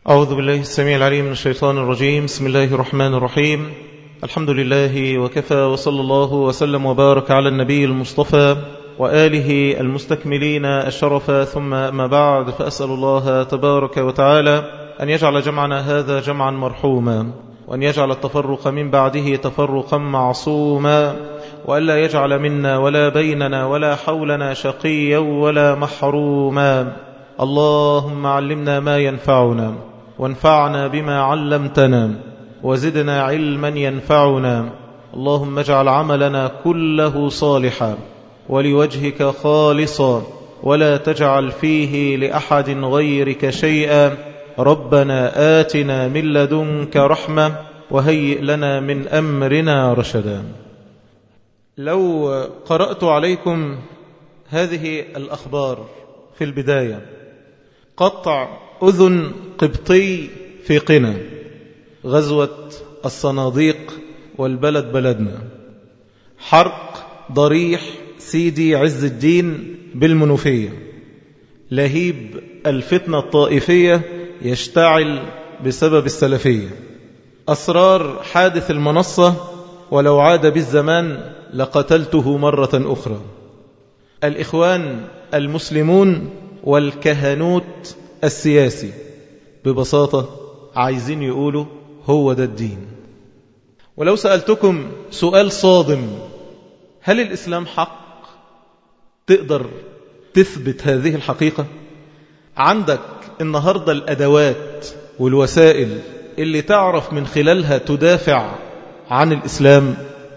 أعوذ بالله السميع العليم من الشيطان الرجيم. بسم الله الرحمن الرحيم. الحمد لله وكفى، وصلى الله وسلم وبارك على النبي المصطفى وآله المستكملين الشرف، ثم ما بعد، فأسأل الله تبارك وتعالى أن يجعل جمعنا هذا جمعا مرحوما، وأن يجعل التفرق من بعده تفرقا معصوما، وألا يجعل منا ولا بيننا ولا حولنا شقيا ولا محروما. اللهم علمنا ما ينفعنا، وانفعنا بما علمتنا، وزدنا علما ينفعنا. اللهم اجعل عملنا كله صالحا ولوجهك خالصا، ولا تجعل فيه لأحد غيرك شيئا. ربنا آتنا من لدنك رحمة وهيئ لنا من أمرنا رشدا. لو قرأت عليكم هذه الأخبار في البداية: قطع أذن قبطي في قنا، غزوة الصناديق والبلد بلدنا، حرق ضريح سيدي عز الدين بالمنوفية، لهيب الفتنة الطائفية يشتعل بسبب السلفية، أسرار حادث المنصة ولو عاد بالزمان لقتلته مرة أخرى، الإخوان المسلمون والكهنوت السياسي. ببساطة عايزين يقولوا هو ده الدين. ولو سألتكم سؤال صادم: هل الإسلام حق؟ تقدر تثبت هذه الحقيقة؟ عندك النهاردة الأدوات والوسائل اللي تعرف من خلالها تدافع عن الإسلام؟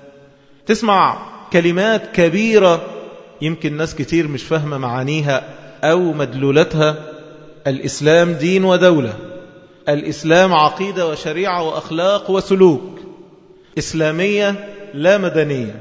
تسمع كلمات كبيرة يمكن ناس كتير مش فاهمة معانيها أو مدلولتها: الإسلام دين ودولة، الإسلام عقيدة وشريعة وأخلاق وسلوك، إسلامية لا مدنية،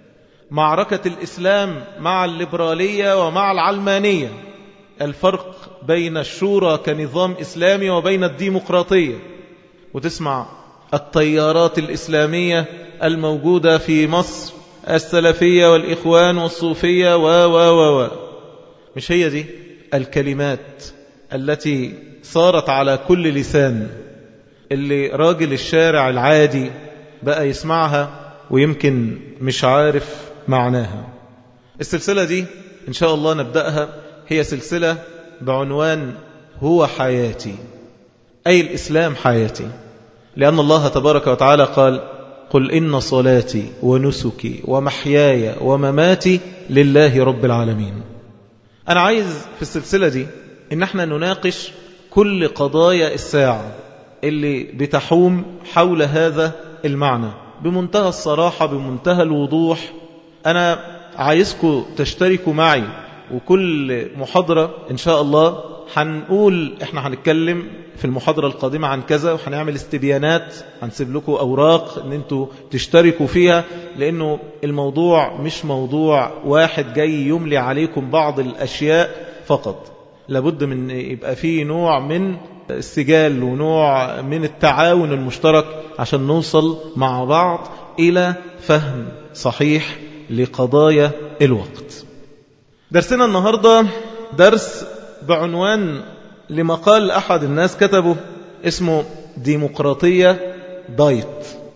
معركة الإسلام مع الليبرالية ومع العلمانية، الفرق بين الشورى كنظام إسلامي وبين الديمقراطية. وتسمع التيارات الإسلامية الموجودة في مصر، السلفية والإخوان والصوفية و مش هي دي الكلمات التي صارت على كل لسان، اللي راجل الشارع العادي بقى يسمعها ويمكن مش عارف معناها؟ السلسلة دي إن شاء الله نبدأها، هي سلسلة بعنوان هو حياتي، أي الإسلام حياتي، لأن الله تبارك وتعالى قال: قل إن صلاتي ونسكي ومحياي ومماتي لله رب العالمين. أنا عايز في السلسلة دي إن احنا نناقش كل قضايا الساعة اللي بتحوم حول هذا المعنى بمنتهى الصراحة، بمنتهى الوضوح. أنا عايزكم تشتركوا معي، وكل محاضرة إن شاء الله هنقول احنا هنتكلم في المحاضرة القادمة عن كذا، وهنعمل استبيانات، هنسيب لكم أوراق ان انتوا تشتركوا فيها، لأنه الموضوع مش موضوع واحد جاي يملي عليكم بعض الأشياء فقط. لابد من يبقى فيه نوع من السجال ونوع من التعاون المشترك عشان نوصل مع بعض إلى فهم صحيح لقضايا الوقت. درسنا النهاردة درس بعنوان لمقال أحد الناس كتبه، اسمه ديمقراطية دايت.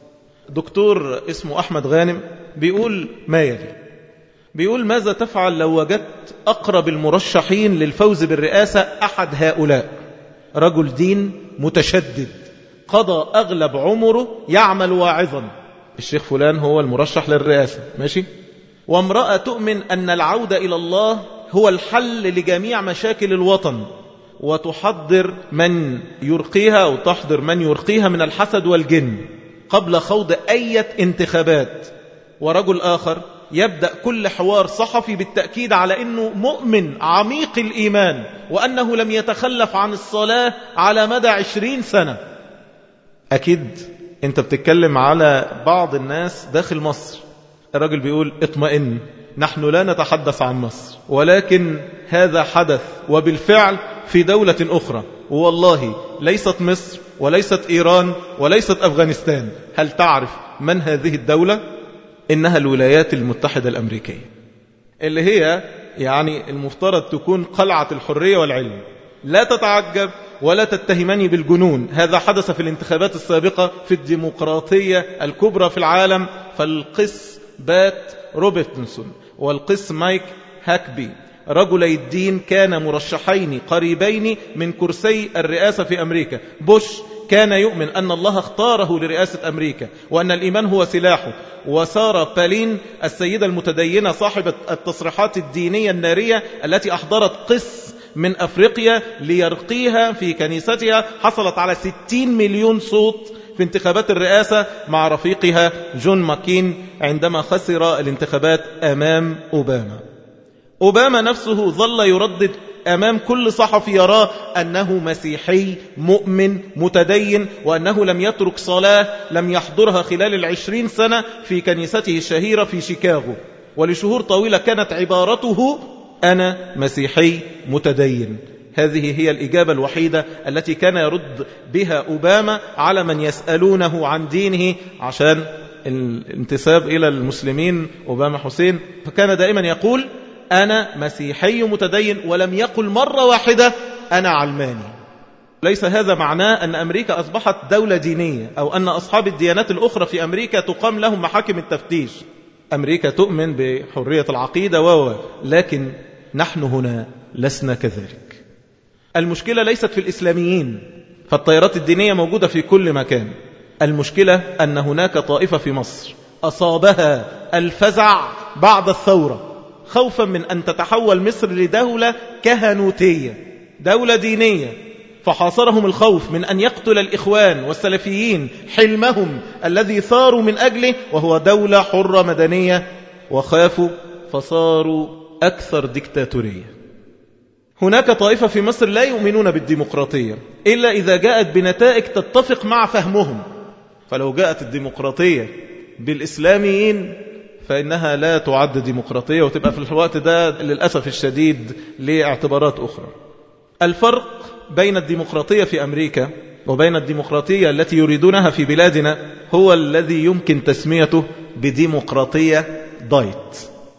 دكتور اسمه أحمد غانم بيقول ما يلي: بيقول: ماذا تفعل لو وجدت أقرب المرشحين للفوز بالرئاسة أحد هؤلاء؟ رجل دين متشدد قضى أغلب عمره يعمل واعظا، الشيخ فلان هو المرشح للرئاسة، ماشي، وامرأة تؤمن أن العودة إلى الله هو الحل لجميع مشاكل الوطن، وتحضر من يرقيها أو تحضر من يرقيها من الحسد والجن قبل خوض أي انتخابات. ورجل آخر يبدأ كل حوار صحفي بالتأكيد على أنه مؤمن عميق الإيمان، وأنه لم يتخلف عن الصلاة على مدى 20 سنة. أكيد أنت بتتكلم على بعض الناس داخل مصر. الرجل بيقول: اطمئن، نحن لا نتحدث عن مصر، ولكن هذا حدث وبالفعل في دولة أخرى، والله ليست مصر وليست إيران وليست أفغانستان. هل تعرف من هذه الدولة؟ إنها الولايات المتحدة الأمريكية، اللي هي يعني المفترض تكون قلعة الحرية والعلم. لا تتعجب ولا تتهمني بالجنون، هذا حدث في الانتخابات السابقة في الديمقراطية الكبرى في العالم. فالقس بات روبرتسون والقس مايك هاكبي رجلي الدين كان مرشحين قريبين من كرسي الرئاسة في أمريكا. بوش كان يؤمن أن الله اختاره لرئاسة أمريكا وأن الإيمان هو سلاحه، وسارة بالين السيدة المتدينة صاحبة التصريحات الدينية النارية التي أحضرت قس من أفريقيا ليرقيها في كنيستها حصلت على 60 مليون صوت في انتخابات الرئاسة مع رفيقها جون ماكين عندما خسر الانتخابات أمام أوباما نفسه ظل يردد أمام كل صحفي يراه أنه مسيحي مؤمن متدين، وأنه لم يترك صلاة لم يحضرها خلال 20 سنة في كنيسته الشهيرة في شيكاغو. ولشهور طويلة كانت عبارته أنا مسيحي متدين. هذه هي الإجابة الوحيدة التي كان يرد بها أوباما على من يسألونه عن دينه عشان الانتساب إلى المسلمين. أوباما حسين فكان دائما يقول أنا مسيحي متدين، ولم يقل مرة واحدة أنا علماني. ليس هذا معناه أن أمريكا أصبحت دولة دينية أو أن أصحاب الديانات الأخرى في أمريكا تقام لهم محاكم التفتيش. أمريكا تؤمن بحرية العقيدة لكن نحن هنا لسنا كذلك. المشكلة ليست في الإسلاميين، فالتيارات الدينية موجودة في كل مكان. المشكلة أن هناك طائفة في مصر أصابها الفزع بعد الثورة خوفا من أن تتحول مصر لدولة كهنوتية، دولة دينية، فحاصرهم الخوف من أن يقتل الإخوان والسلفيين حلمهم الذي ثاروا من أجله وهو دولة حرة مدنية، وخافوا فصاروا أكثر ديكتاتورية. هناك طائفة في مصر لا يؤمنون بالديمقراطية إلا إذا جاءت بنتائج تتفق مع فهمهم، فلو جاءت الديمقراطية بالإسلاميين فإنها لا تعد ديمقراطية، وتبقى في الوقت ده للأسف الشديد لاعتبارات أخرى. الفرق بين الديمقراطية في أمريكا وبين الديمقراطية التي يريدونها في بلادنا هو الذي يمكن تسميته بديمقراطية دايت.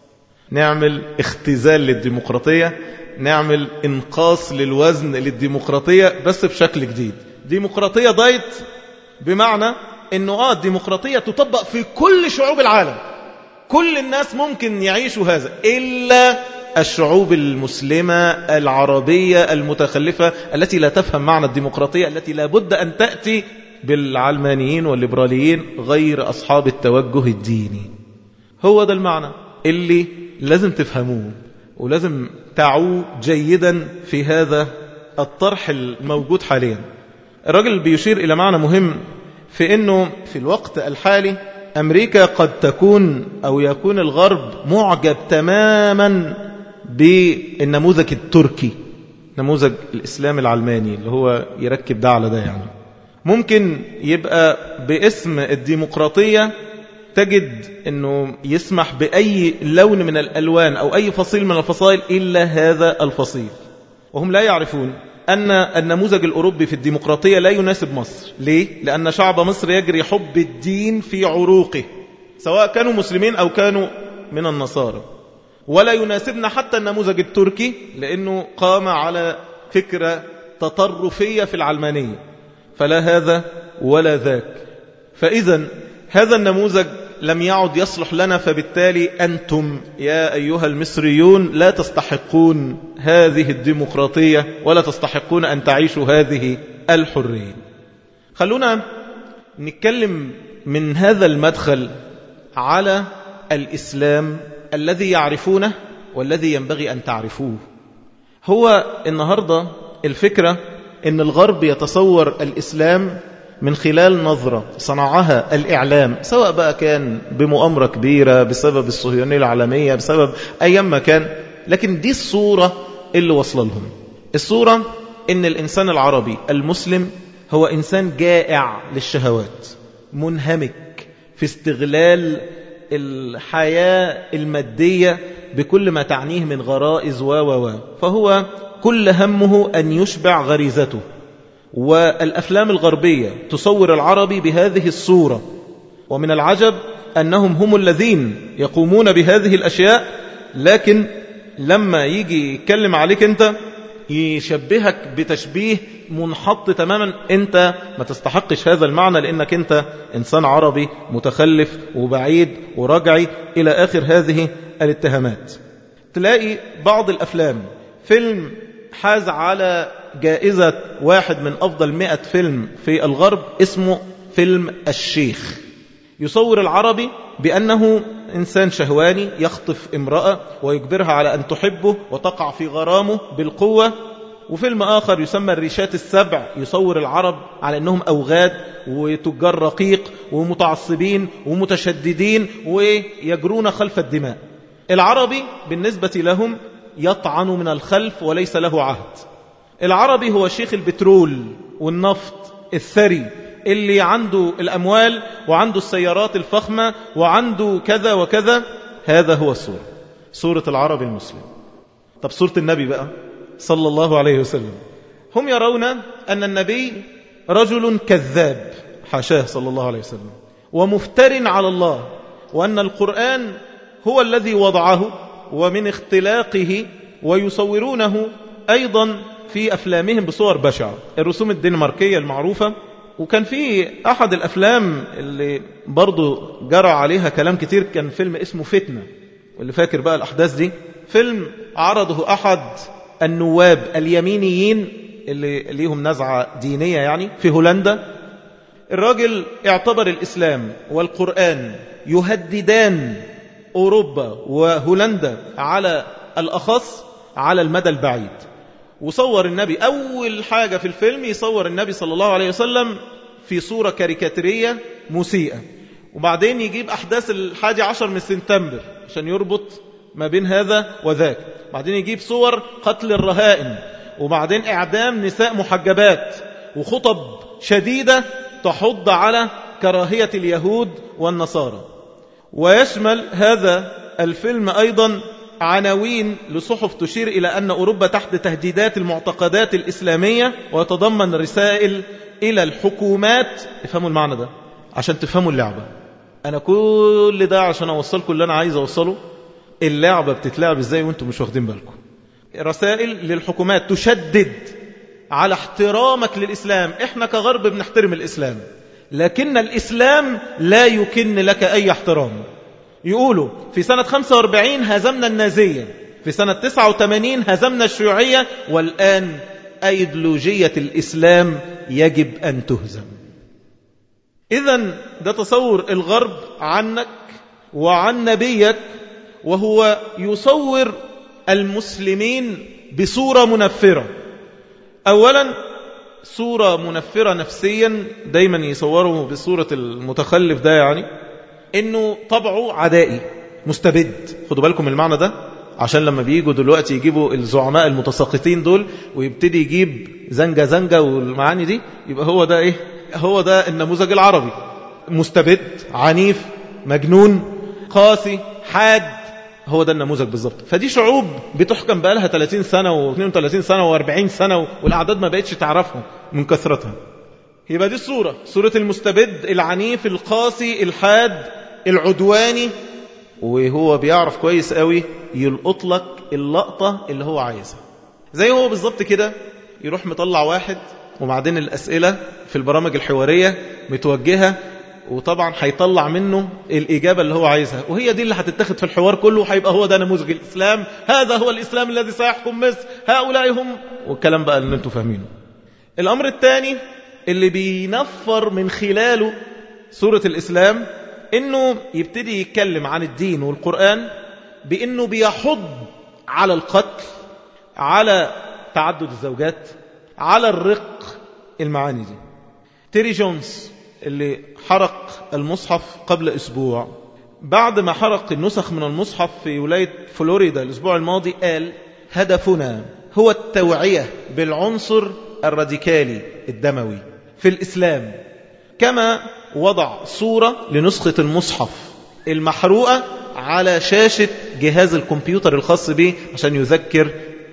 نعمل اختزال للديمقراطية، نعمل انقاص للوزن للديمقراطية بس بشكل جديد. ديمقراطية دايت بمعنى أنه الديمقراطية تطبق في كل شعوب العالم، كل الناس ممكن يعيشوا هذا إلا الشعوب المسلمة العربية المتخلفة التي لا تفهم معنى الديمقراطية، التي لا بد أن تأتي بالعلمانيين والليبراليين غير أصحاب التوجه الديني. هو ده المعنى اللي لازم تفهموه ولازم تعوا جيدا في هذا الطرح الموجود حاليا. الراجل بيشير إلى معنى مهم في أنه في الوقت الحالي أمريكا قد تكون أو يكون الغرب معجب تماما بالنموذج التركي، نموذج الإسلام العلماني اللي هو يركب ده على ده. يعني ممكن يبقى باسم الديمقراطية تجد أنه يسمح بأي لون من الألوان أو أي فصيل من الفصائل إلا هذا الفصيل، وهم لا يعرفون أن النموذج الأوروبي في الديمقراطية لا يناسب مصر. ليه؟ لأن شعب مصر يجري حب الدين في عروقه سواء كانوا مسلمين أو كانوا من النصارى، ولا يناسبنا حتى النموذج التركي لأنه قام على فكرة تطرفية في العلمانية، فلا هذا ولا ذاك. فإذا هذا النموذج لم يعد يصلح لنا، فبالتالي أنتم يا أيها المصريون لا تستحقون هذه الديمقراطية ولا تستحقون أن تعيشوا هذه الحرية. خلونا نتكلم من هذا المدخل على الإسلام الذي يعرفونه والذي ينبغي أن تعرفوه. هو النهاردة الفكرة أن الغرب يتصور الإسلام من خلال نظرة صنعها الإعلام، سواء بقى كان بمؤامرة كبيرة بسبب الصهيونية العالمية بسبب أيام ما كان، لكن دي الصورة اللي وصل لهم. الصورة إن الإنسان العربي المسلم هو إنسان جائع للشهوات، منهمك في استغلال الحياة المادية بكل ما تعنيه من غرائز فهو كل همه أن يشبع غريزته. والأفلام الغربية تصور العربي بهذه الصورة، ومن العجب أنهم هم الذين يقومون بهذه الأشياء، لكن لما يجي يتكلم عليك أنت يشبهك بتشبيه منحط تماما، انت ما تستحقش هذا المعنى لانك انت انسان عربي متخلف وبعيد ورجعي الى اخر هذه الاتهامات. تلاقي بعض الافلام، فيلم حاز على جائزة واحد من افضل 100 فيلم في الغرب اسمه فيلم الشيخ، يصور العربي بأنه إنسان شهواني يخطف امرأة ويجبرها على أن تحبه وتقع في غرامه بالقوة. وفيلم آخر يسمى الريشات السبع، يصور العرب على أنهم أوغاد وتجار رقيق ومتعصبين ومتشددين ويجرون خلف الدماء. العربي بالنسبة لهم يطعن من الخلف وليس له عهد. العربي هو شيخ البترول والنفط الثري اللي عنده الأموال وعنده السيارات الفخمة وعنده كذا وكذا. هذا هو صورة العربي المسلم. طب صورة النبي بقى صلى الله عليه وسلم، هم يرون أن النبي رجل كذاب حاشاه صلى الله عليه وسلم ومفتر على الله، وأن القرآن هو الذي وضعه ومن اختلاقه، ويصورونه أيضا في أفلامهم بصور بشعة، الرسوم الدنماركية المعروفة. وكان في أحد الأفلام اللي برضو جرى عليها كلام كتير كان فيلم اسمه فتنة، واللي فاكر بقى الأحداث دي، فيلم عرضه أحد النواب اليمينيين اللي ليهم نزعة دينية يعني في هولندا. الراجل اعتبر الإسلام والقرآن يهددان أوروبا وهولندا على الأخص على المدى البعيد، وصور النبي أول حاجة في الفيلم يصور النبي صلى الله عليه وسلم في صورة كاريكاتيرية مسيئة، وبعدين يجيب أحداث 11 من سبتمبر عشان يربط ما بين هذا وذاك، بعدين يجيب صور قتل الرهائن، وبعدين إعدام نساء محجبات، وخطب شديدة تحض على كراهية اليهود والنصارى. ويشمل هذا الفيلم أيضا عناوين لصحف تشير إلى أن أوروبا تحت تهديدات المعتقدات الإسلامية، ويتضمن رسائل إلى الحكومات. افهموا المعنى ده عشان تفهموا اللعبة. أنا كل ده عشان أوصلكم اللي أنا عايز أوصله، اللعبة بتتلعب إزاي وأنتم مش واخدين بالكم. رسائل للحكومات تشدد على احترامك للإسلام. إحنا كغرب بنحترم الإسلام، لكن الإسلام لا يكن لك أي احترام. يقولوا في سنة 45 هزمنا النازية، في سنة 89 هزمنا الشيوعية، والآن أيديولوجية الإسلام يجب أن تهزم. إذن ده تصور الغرب عنك وعن نبيك، وهو يصور المسلمين بصورة منفرة. أولا صورة منفرة نفسيا، دايما يصوروا بصورة المتخلف ده، يعني انه طبعه عدائي مستبد. خدوا بالكم المعنى ده، عشان لما بييجوا دلوقتي يجيبوا الزعماء المتساقطين دول ويبتدي يجيب زنجة والمعاني دي، يبقى هو ده ايه؟ هو ده النموذج العربي. مستبد، عنيف، مجنون، قاسي، حاد، هو ده النموذج بالظبط. فدي شعوب بتحكم بقى لها 30 سنة و32 سنة و40 سنة، والأعداد ما بقتش تعرفهم من كثرتها. يبقى دي صورة المستبد العنيف القاسي الحاد العدواني، وهو بيعرف كويس قوي يلقط لك اللقطة اللي هو عايزها. زي هو بالظبط كده يروح مطلع واحد، وبعدين الأسئلة في البرامج الحوارية متوجهة، وطبعا هيطلع منه الإجابة اللي هو عايزها، وهي دي اللي هتتخذ في الحوار كله، وهيبقى هو ده نموذج الإسلام، هذا هو الإسلام الذي سيحكم مصر، هؤلاء هم، والكلام بقى اللي انتم فاهمينه. الأمر الثاني اللي بينفر من خلاله سورة الإسلام، إنه يبتدي يتكلم عن الدين والقرآن بإنه بيحض على القتل، على تعدد الزوجات، على الرق، المعاني دي. تيري جونز اللي حرق المصحف قبل أسبوع، بعد ما حرق النسخ من المصحف في ولاية فلوريدا الأسبوع الماضي، قال هدفنا هو التوعية بالعنصر الراديكالي الدموي في الإسلام، كما وضع صورة لنسخة المصحف المحروقة على شاشة جهاز الكمبيوتر الخاص به عشان يذكر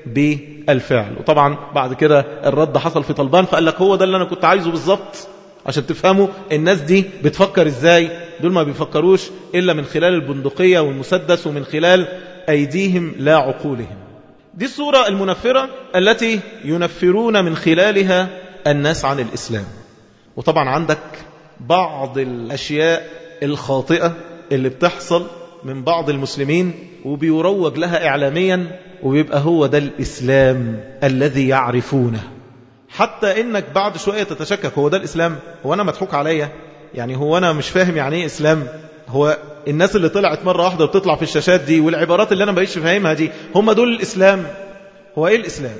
بالفعل. وطبعا بعد كده الرد حصل في طلبان، فقال لك هو ده اللي أنا كنت عايزه بالظبط، عشان تفهموا الناس دي بتفكر ازاي. دول ما بيفكروش إلا من خلال البندقية والمسدس، ومن خلال أيديهم لا عقولهم. دي الصورة المنفرة التي ينفرون من خلالها الناس عن الإسلام. وطبعا عندك بعض الأشياء الخاطئة اللي بتحصل من بعض المسلمين وبيروج لها إعلاميا، وبيبقى هو ده الإسلام الذي يعرفونه، حتى إنك بعد شوية تتشكك، هو ده الإسلام؟ هو أنا مضحوك عليا؟ يعني هو أنا مش فاهم يعني إيه إسلام؟ هو الناس اللي طلعت مرة واحدة وبتطلع في الشاشات دي والعبارات اللي أنا بقيتش فاهمها دي، هم دول الإسلام؟ هو إيه الإسلام؟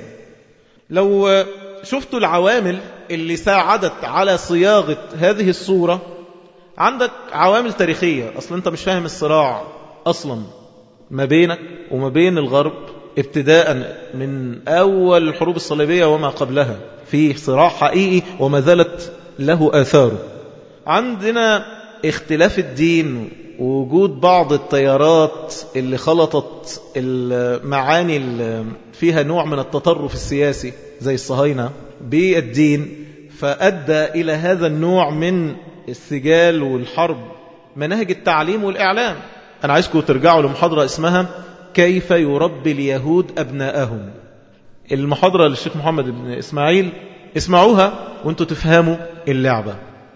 لو شفتوا العوامل اللي ساعدت على صياغة هذه الصورة، عندك عوامل تاريخية. أصلا أنت مش فاهم الصراع أصلا ما بينك وما بين الغرب ابتداء من أول الحروب الصليبية وما قبلها، في صراع حقيقي وما زالت له آثاره. عندنا اختلاف الدين ووجود بعض التيارات اللي خلطت المعاني اللي فيها نوع من التطرف السياسي زي الصهاينة بالدين، فأدى إلى هذا النوع من السجال والحرب. مناهج التعليم والإعلام، أنا عايزكم ترجعوا لمحاضرة اسمها كيف يربي اليهود أبناءهم، المحاضرة للشيخ محمد بن إسماعيل، اسمعوها وانتوا تفهموا اللعبة.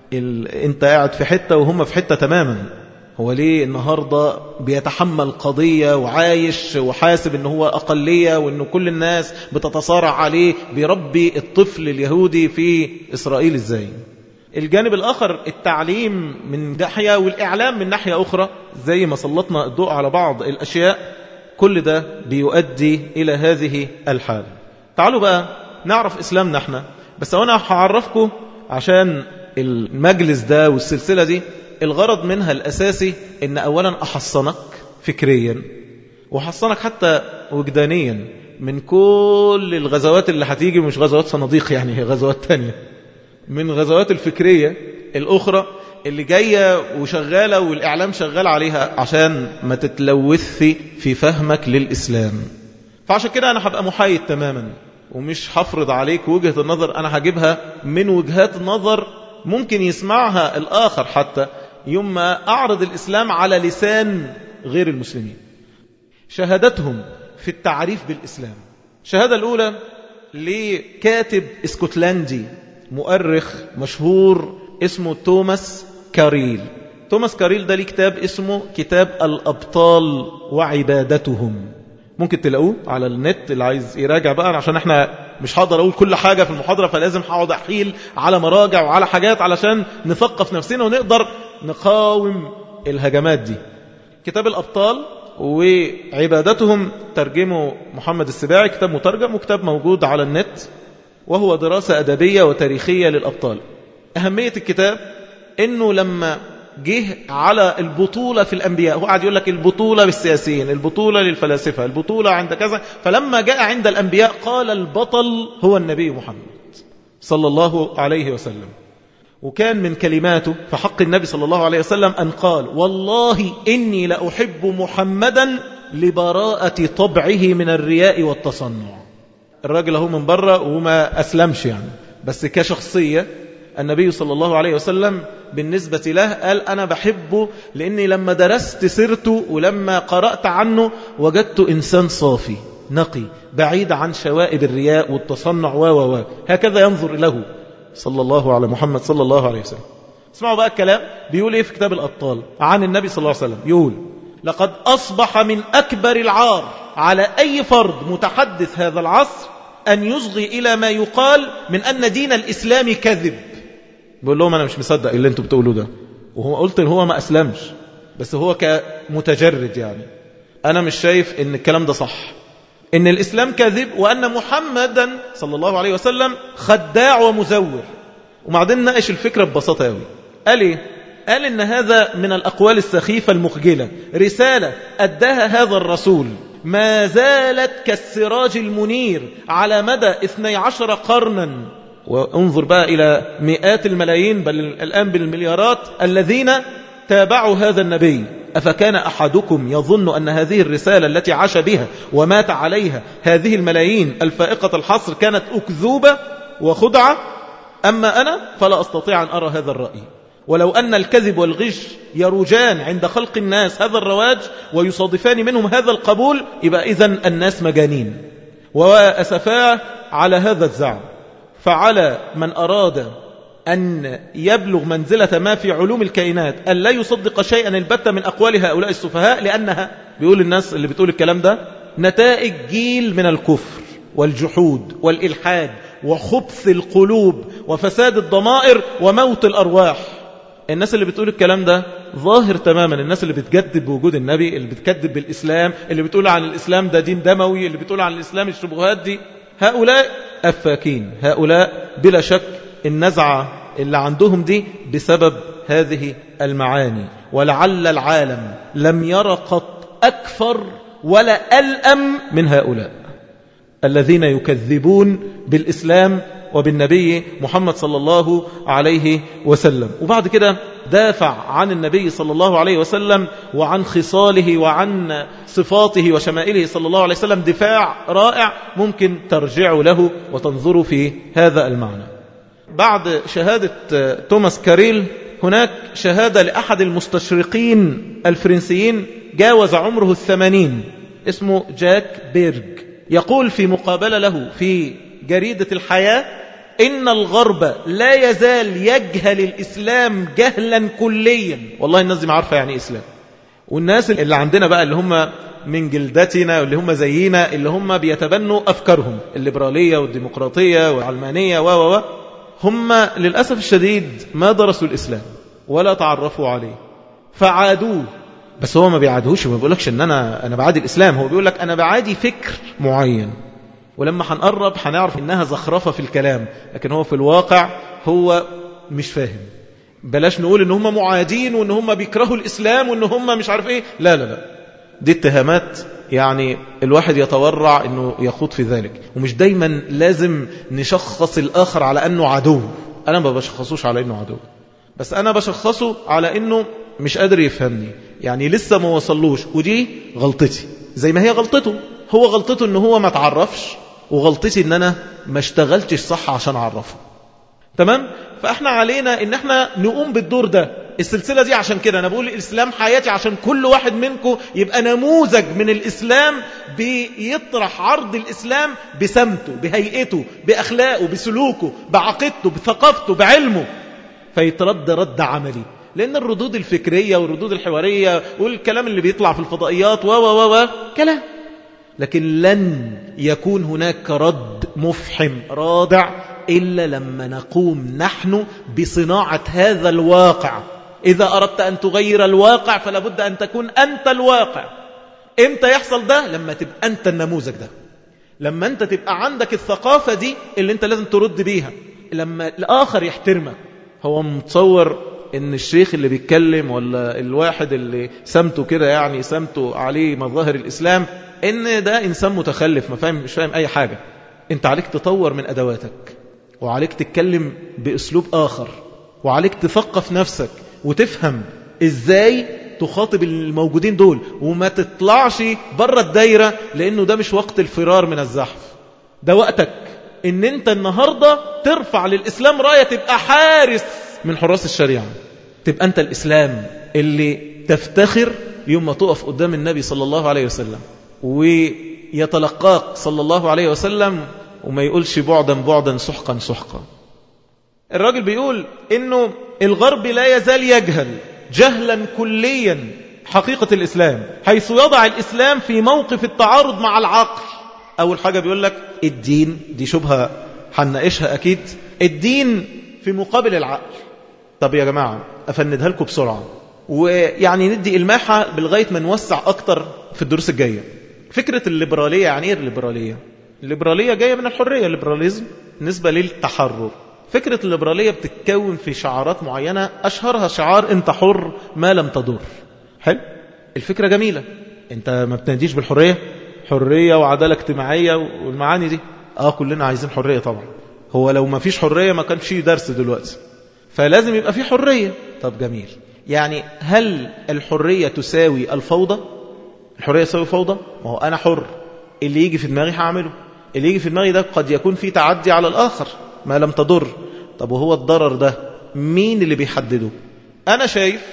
انت قاعد في حتة وهم في حتة تماما. هو ليه النهاردة بيتحمل قضية وعايش وحاسب انه هو أقلية وانه كل الناس بتتصارع عليه؟ بيربي الطفل اليهودي في إسرائيل ازاي؟ الجانب الآخر التعليم من ناحية والإعلام من ناحية أخرى، زي ما سلطنا الضوء على بعض الأشياء، كل ده بيؤدي إلى هذه الحال. تعالوا بقى نعرف إسلامنا احنا. بس أنا هعرفكم عشان المجلس ده والسلسلة دي الغرض منها الأساسي إن أولا أحصنك فكريا وحصنك حتى وجدانيا من كل الغزوات اللي هتيجي، مش غزوات صناديق يعني، هي غزوات تانية من غزوات الفكرية الأخرى اللي جاية وشغالة والإعلام شغال عليها عشان ما تتلوث في فهمك للإسلام. فعشان كده أنا هبقى محايد تماما ومش هفرض عليك وجهة النظر، أنا هجيبها من وجهات نظر ممكن يسمعها الآخر حتى يوم ما أعرض الإسلام على لسان غير المسلمين. شهادتهم في التعريف بالإسلام. الشهادة الأولى لكاتب اسكتلندي مؤرخ مشهور اسمه توماس كاريل. توماس كاريل ده ليه كتاب اسمه كتاب الأبطال وعبادتهم، ممكن تلاقوه على النت اللي عايز يراجع بقى، عشان احنا مش هقدر اقول كل حاجة في المحاضرة، فلازم هقعد احيل على مراجع وعلى حاجات علشان نثقف نفسنا ونقدر نقاوم الهجمات دي. كتاب الأبطال وعبادتهم ترجمه محمد السباعي، كتاب مترجم وكتاب موجود على النت، وهو دراسة أدبية وتاريخية للأبطال. أهمية الكتاب إنه لما جه على البطولة في الأنبياء، هو قاعد يقول لك البطولة بالسياسيين، البطولة للفلاسفة، البطولة عند كذا، فلما جاء عند الأنبياء قال البطل هو النبي محمد صلى الله عليه وسلم. وكان من كلماته في حق النبي صلى الله عليه وسلم أن قال والله إني لأحب محمدا لبراءة طبعه من الرياء والتصنع. الراجل هو من بره وما أسلمش يعني، بس كشخصية النبي صلى الله عليه وسلم بالنسبة له قال أنا بحبه لأني لما درست سيرته ولما قرأت عنه وجدت إنسان صافي نقي بعيد عن شوائب الرياء والتصنع هكذا ينظر له صلى الله على محمد صلى الله عليه وسلم. اسمعوا بقى الكلام بيقول إيه في كتاب الأبطال عن النبي صلى الله عليه وسلم. يقول لقد أصبح من أكبر العار على أي فرد متحدث هذا العصر أن يصغي إلى ما يقال من أن دين الإسلام كذب. بيقول لهم أنا مش مصدق اللي أنتم بتقولوا ده، وهو قلت إن هو ما أسلمش، بس هو كمتجرد يعني أنا مش شايف إن الكلام ده صح، إن الإسلام كذب وأن محمدا صلى الله عليه وسلم خداع ومزور. وبعدين ناقش الفكرة ببساطة قوي. قال إيه؟ قال إن هذا من الأقوال السخيفة المخجلة، رسالة أداها هذا الرسول ما زالت كالسراج المنير على مدى 12 قرنا، وانظر بقى إلى مئات الملايين بل الآن بالمليارات الذين تابعوا هذا النبي. أفكان أحدكم يظن أن هذه الرسالة التي عاش بها ومات عليها هذه الملايين الفائقة الحصر كانت أكذوبة وخدعة؟ أما أنا فلا أستطيع أن أرى هذا الرأي. ولو أن الكذب والغش يروجان عند خلق الناس هذا الرواج ويصادفان منهم هذا القبول، يبقى إذن الناس مجانين. وأسفا على هذا الزعم. فعلى من أراد أن يبلغ منزلة ما في علوم الكائنات أن لا يصدق شيئا البتة من أقوال هؤلاء السفهاء، لأنها بيقول الناس اللي بتقول الكلام ده نتائج جيل من الكفر والجحود والإلحاد وخبث القلوب وفساد الضمائر وموت الأرواح. الناس اللي بتقول الكلام ده ظاهر تماما الناس اللي بتكذب بوجود النبي، اللي بتكذب بالإسلام، اللي بتقول عن الإسلام ده دين دموي، اللي بتقول عن الإسلام الشبهات دي، هؤلاء أفاكين. هؤلاء بلا شك النزعة اللي عندهم دي بسبب هذه المعاني. ولعل العالم لم ير قط أكثر ولا ألأم من هؤلاء الذين يكذبون بالإسلام وبالنبي محمد صلى الله عليه وسلم. وبعد كده دافع عن النبي صلى الله عليه وسلم وعن خصاله وعن صفاته وشمائله صلى الله عليه وسلم دفاع رائع ممكن ترجعوا له وتنظروا في هذا المعنى. بعد شهادة توماس كاريل هناك شهادة لأحد المستشرقين الفرنسيين جاوز عمره 80، اسمه جاك بيرغ. يقول في مقابلة له في جريدة الحياة إن الغرب لا يزال يجهل الإسلام جهلا كليا. والله الناس دي ما عارفة يعني إسلام. والناس اللي عندنا بقى اللي هم من جلدتنا واللي هم زينا اللي هم بيتبنوا أفكارهم الليبرالية والديمقراطية والعلمانية هم للأسف الشديد ما درسوا الإسلام ولا تعرفوا عليه فعادوه. بس هو ما بيعادهوش، ما بيقولكش ان انا بعادي الإسلام، هو بيقولك انا بعادي فكر معين. ولما هنقرب هنعرف انها زخرفة في الكلام، لكن هو في الواقع هو مش فاهم. بلاش نقول ان هم معادين وان هم بيكرهوا الإسلام وان هم مش عارف ايه. لا لا لا، دي اتهامات يعني الواحد يتورع انه يخوض في ذلك. ومش دايما لازم نشخص الآخر على انه عدو. انا ما بشخصوش على انه عدو، بس انا بشخصه على انه مش قادر يفهمني، يعني لسه ما وصلوش. ودي غلطتي زي ما هي غلطته. هو غلطته ان هو ما تعرفش، وغلطتي ان انا ما اشتغلتش صح عشان اعرفه. تمام؟ فاحنا علينا ان احنا نقوم بالدور ده. السلسلة دي عشان كده انا بقول الاسلام حياتي، عشان كل واحد منكم يبقى نموذج من الاسلام، بيطرح عرض الاسلام بسمته، بهيئته، باخلاقه، بسلوكه، بعقيدته، بثقافته، بعلمه، فيترد رد عملي. لأن الردود الفكرية والردود الحوارية والكلام اللي بيطلع في الفضائيات كلام، لكن لن يكون هناك رد مفحم رادع إلا لما نقوم نحن بصناعة هذا الواقع. إذا أردت أن تغير الواقع فلا بد أن تكون أنت الواقع. إمتى يحصل ده؟ لما تبقى أنت النموذج ده، لما أنت تبقى عندك الثقافة دي اللي أنت لازم ترد بيها، لما الآخر يحترمك. هو متصور ان الشيخ اللي بيتكلم ولا الواحد اللي سمته كده يعني سمته عليه مظاهر الإسلام ان ده انسان متخلف ما فاهم، مش فاهم اي حاجة. انت عليك تطور من ادواتك، وعليك تتكلم باسلوب اخر، وعليك تثقف نفسك وتفهم ازاي تخاطب الموجودين دول، وما تطلعش بره الدايرة، لانه ده مش وقت الفرار من الزحف. ده وقتك ان انت النهاردة ترفع للإسلام راية، تبقى حارس من حراس الشريعة، تبقى أنت الإسلام اللي تفتخر يوم ما تقف قدام النبي صلى الله عليه وسلم ويتلقاك صلى الله عليه وسلم وما يقولش بعدا بعدا سحقا سحقا. الراجل بيقول إنه الغرب لا يزال يجهل جهلا كليا حقيقة الإسلام، حيث يضع الإسلام في موقف التعارض مع العقل. أول حاجة بيقول لك الدين، دي شبهة هنناقشها أكيد، الدين في مقابل العقل. طب يا جماعة أفندها لكم بسرعة، ويعني ندي إلماحة بالغاية ما نوسع أكتر في الدروس الجاية. فكرة الليبرالية، يعني إيه الليبرالية؟ الليبرالية جاية من الحرية، الليبراليزم نسبة للتحرر. فكرة الليبرالية بتتكون في شعارات معينة، أشهرها شعار أنت حر ما لم تضر. حلو؟ الفكرة جميلة. أنت ما بتناديش بالحرية، حرية وعدالة اجتماعية والمعاني دي. كلنا عايزين حرية طبعا. هو لو ما فيش حرية ما كانش فيه درس دلوقتي، فلازم يبقى فيه حرية. طب جميل، يعني هل الحرية تساوي الفوضى؟ الحرية تساوي فوضى؟ ما هو أنا حر، اللي يجي في دماغي هعمله. اللي يجي في دماغي ده قد يكون فيه تعدي على الآخر ما لم تضر. طب وهو الضرر ده مين اللي بيحدده؟ أنا شايف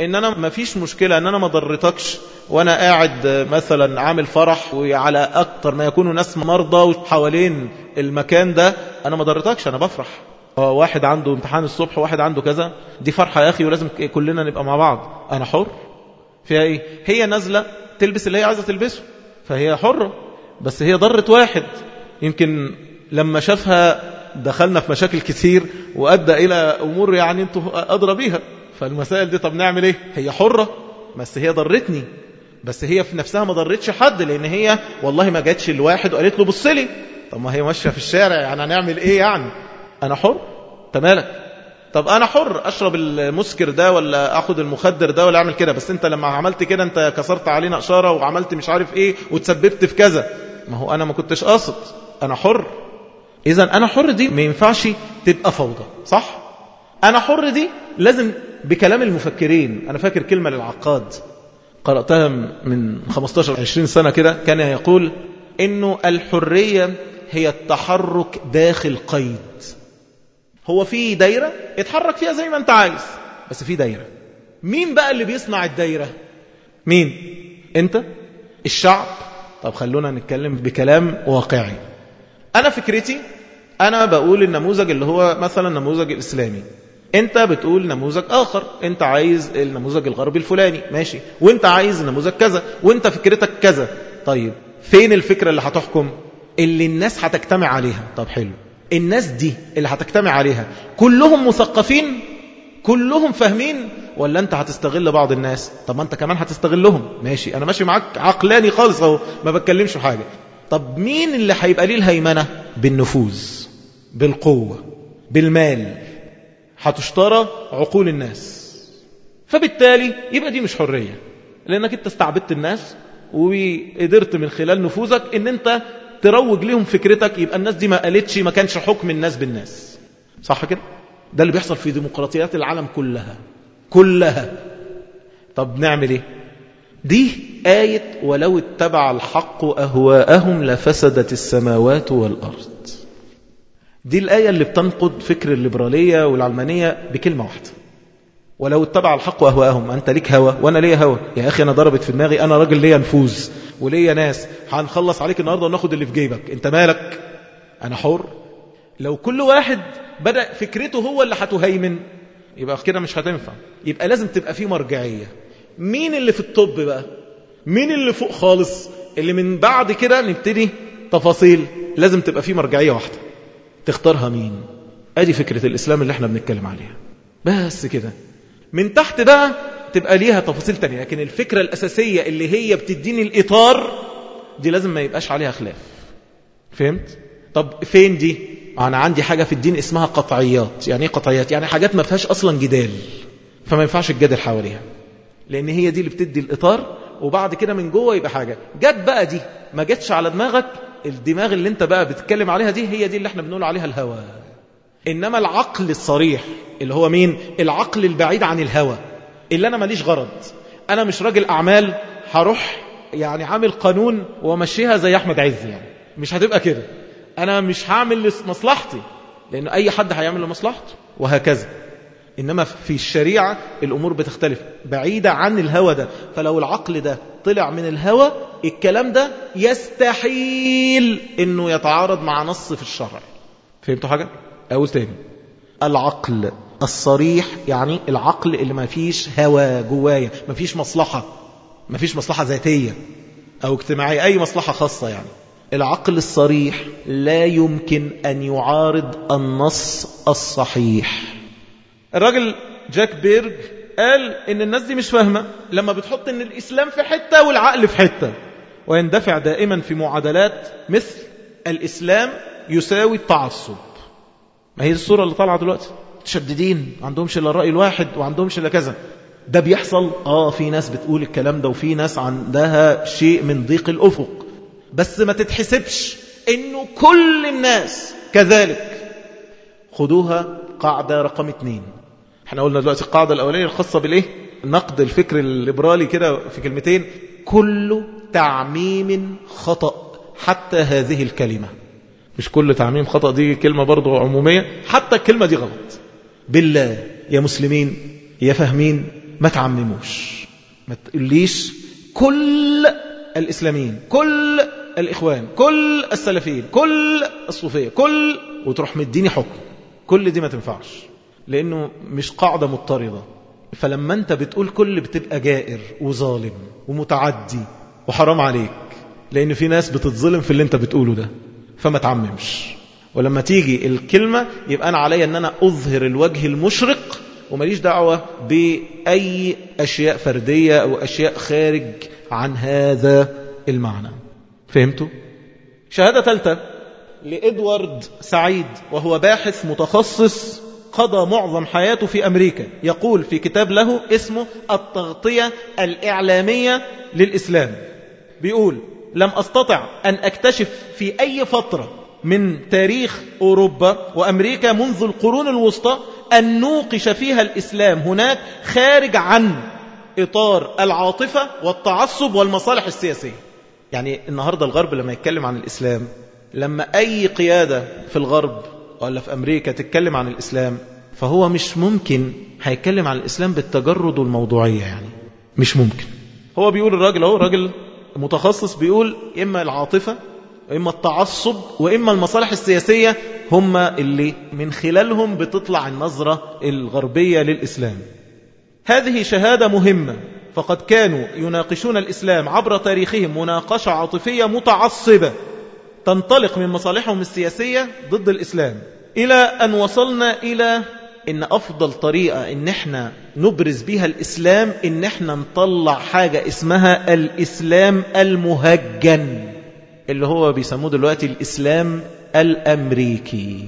ان انا ما فيش مشكلة ان انا ما ضرتكش وانا قاعد مثلا عامل فرح وعلى اكتر ما يكونوا ناس مرضى وحوالين المكان ده، انا ما ضرتكش، انا بفرح. واحد عنده امتحان الصبح وواحد عنده كذا، دي فرحة يا اخي ولازم كلنا نبقى مع بعض. انا حر فيها ايه؟ هي نازلة تلبس اللي هي عايزة تلبسه فهي حرة، بس هي ضرت واحد يمكن لما شافها دخلنا في مشاكل كثير وأدى إلى أمور يعني أنتوا أدرى بيها. فالمسائل دي طب نعمل إيه؟ هي حرة بس هي ضرتني، بس هي في نفسها ما ضرتش حد، لأن هي والله ما جاتش الواحد وقالت له بص لي. طب ما هي ماشية في الشارع، يعني هنعمل إيه يعني؟ أنا حر، تمالك. طب أنا حر أشرب المسكر ده ولا أخذ المخدر ده ولا أعمل كده، بس أنت لما عملت كده أنت كسرت علينا إشارة وعملت مش عارف إيه وتسببت في كذا. ما هو أنا ما كنتش قاصد، أنا حر. إذن أنا حر دي ما ينفعش تبقى فوضى، صح؟ أنا حر دي لازم بكلام المفكرين. أنا فاكر كلمة للعقاد قرأتها من 15-20 سنة كده، كان يقول إنه الحرية هي التحرك داخل قيد. هو في دايرة اتحرك فيها زي ما انت عايز، بس في دايرة. مين بقى اللي بيصنع الدايرة؟ مين؟ انت؟ الشعب؟ طب خلونا نتكلم بكلام واقعي. أنا فكرتي، أنا بقول النموذج اللي هو مثلا النموذج الإسلامي، أنت بتقول نموذج آخر، أنت عايز النموذج الغربي الفلاني، ماشي، وأنت عايز النموذج كذا، وأنت فكرتك كذا. طيب فين الفكرة اللي هتحكم؟ اللي الناس هتجتمع عليها. طب حلو، الناس دي اللي هتجتمع عليها كلهم مثقفين، كلهم فاهمين، ولا أنت هتستغل بعض الناس؟ طب ما أنت كمان هتستغلهم، ماشي، أنا ماشي معاك عقلاني خالص أهو، ما بتكلمش حاجة. طب مين اللي هيبقى ليه الهيمنة؟ بالنفوذ، بالقوة، بالمال، هتشترى عقول الناس. فبالتالي يبقى دي مش حرية، لأنك انت استعبدت الناس وقدرت من خلال نفوذك ان انت تروج لهم فكرتك. يبقى الناس دي ما قالتش، ما كانش حكم الناس بالناس، صح كده؟ ده اللي بيحصل في ديمقراطيات العالم كلها. طب نعمل ايه؟ دي آية ولو اتبع الحق أهواءهم لفسدت السماوات والأرض. دي الآية اللي بتنقض فكر الليبرالية والعلمانية بكلمة واحدة. ولو اتبع الحق أهواءهم، أنت ليك هوى وأنا ليا هوى يا أخي، أنا ضربت في دماغي، أنا راجل ليا نفوذ وليا ناس، هنخلص عليك النهاردة وناخد اللي في جيبك، أنت مالك؟ أنا حر. لو كل واحد بدأ فكرته هو اللي هتهيمن، يبقى كده مش هتنفع. يبقى لازم تبقى فيه مرجعية. مين اللي في الطب بقى؟ مين اللي فوق خالص؟ اللي من بعد كده نبتدي تفاصيل. لازم تبقى فيه مرجعية واحدة، تختارها مين؟ ادي فكرة الإسلام اللي احنا بنتكلم عليها، بس كده. من تحت بقى تبقى ليها تفاصيل تانية، لكن الفكرة الأساسية اللي هي بتديني الإطار دي لازم ما يبقاش عليها خلاف. فهمت؟ طب فين دي؟ أنا عندي حاجة في الدين اسمها قطعيات. يعني ايه قطعيات؟ يعني حاجات ما فيهاش أصلا جدال، فما ينفعش الجدل حواليها، لأن هي دي اللي بتدي الإطار. وبعد كده من جوه يبقى حاجة جت بقى، دي ما جتش على دماغك، الدماغ اللي انت بقى بتتكلم عليها دي هي دي اللي احنا بنقول عليها الهوى. إنما العقل الصريح اللي هو مين؟ العقل البعيد عن الهوى، اللي أنا ماليش غرض، أنا مش راجل أعمال هروح يعني عامل قانون ومشيها زي أحمد عز، يعني مش هتبقى كده. أنا مش هعمل لمصلحتي، لأن أي حد هيعمل لمصلحته وهكذا. إنما في الشريعة الأمور بتختلف، بعيدة عن الهوى ده. فلو العقل ده طلع من الهوى، الكلام ده يستحيل إنه يتعارض مع نص في الشرع. فهمتوا حاجة؟ أقول تاني، العقل الصريح يعني العقل اللي ما فيش هوى جوايا، ما فيش مصلحة، ما فيش مصلحة ذاتية أو اجتماعية، أي مصلحة خاصة. يعني العقل الصريح لا يمكن أن يعارض النص الصحيح. الراجل جاك بيرج قال إن الناس دي مش فاهمة لما بتحط إن الإسلام في حتة والعقل في حتة، ويندفع دائما في معادلات مثل الإسلام يساوي التعصب. ما هي الصورة اللي طالعة دلوقتي، متشددين، ما عندهمش إلا الرأي الواحد وعندهمش إلا كذا. ده بيحصل، في ناس بتقول الكلام ده، وفي ناس عندها شيء من ضيق الأفق، بس ما تتحسبش إنه كل الناس كذلك. خدوها قاعدة رقم 2. احنا قلنا دلوقتي القاعدة الأولانية الخاصة بالإيه؟ نقد الفكر الليبرالي كده في كلمتين: كل تعميم خطأ حتى هذه الكلمة. مش كل تعميم خطأ، دي كلمة برضو عمومية، حتى الكلمة دي غلط. بالله يا مسلمين يا فاهمين ما تعمموش، ما تقوليش كل الإسلاميين، كل الإخوان، كل السلفيين، كل الصوفية، كل، وتروح مديني حكم. كل دي ما تنفعش، لأنه مش قاعدة مضطردة. فلما أنت بتقول كل بتبقى جائر وظالم ومتعدي وحرام عليك، لأن في ناس بتتظلم في اللي أنت بتقوله ده، فما تعممش. ولما تيجي الكلمة يبقى أنا علي أن أنا أظهر الوجه المشرق ومليش دعوة بأي أشياء فردية أو أشياء خارج عن هذا المعنى. فهمتوا؟ شهادة ثالثة لإدوارد سعيد، وهو باحث متخصص قضى معظم حياته في أمريكا. يقول في كتاب له اسمه التغطية الإعلامية للإسلام، بيقول: لم أستطع أن أكتشف في أي فترة من تاريخ أوروبا وأمريكا منذ القرون الوسطى أن نوقش فيها الإسلام هناك خارج عن إطار العاطفة والتعصب والمصالح السياسية. يعني النهاردة الغرب لما يتكلم عن الإسلام، لما أي قيادة في الغرب ولا في أمريكا تتكلم عن الإسلام، فهو مش ممكن هيتكلم عن الإسلام بالتجرد والموضوعية، يعني مش ممكن. هو بيقول الراجل، هو راجل متخصص، بيقول إما العاطفة وإما التعصب وإما المصالح السياسية هم اللي من خلالهم بتطلع النظرة الغربية للإسلام. هذه شهادة مهمة، فقد كانوا يناقشون الإسلام عبر تاريخهم مناقشة عاطفية متعصبة تنطلق من مصالحهم السياسية ضد الإسلام، إلى أن وصلنا إلى إن أفضل طريقة إن احنا نبرز بها الإسلام إن احنا نطلع حاجة اسمها الإسلام المهجن، اللي هو بيسموه دلوقتي الإسلام الأمريكي.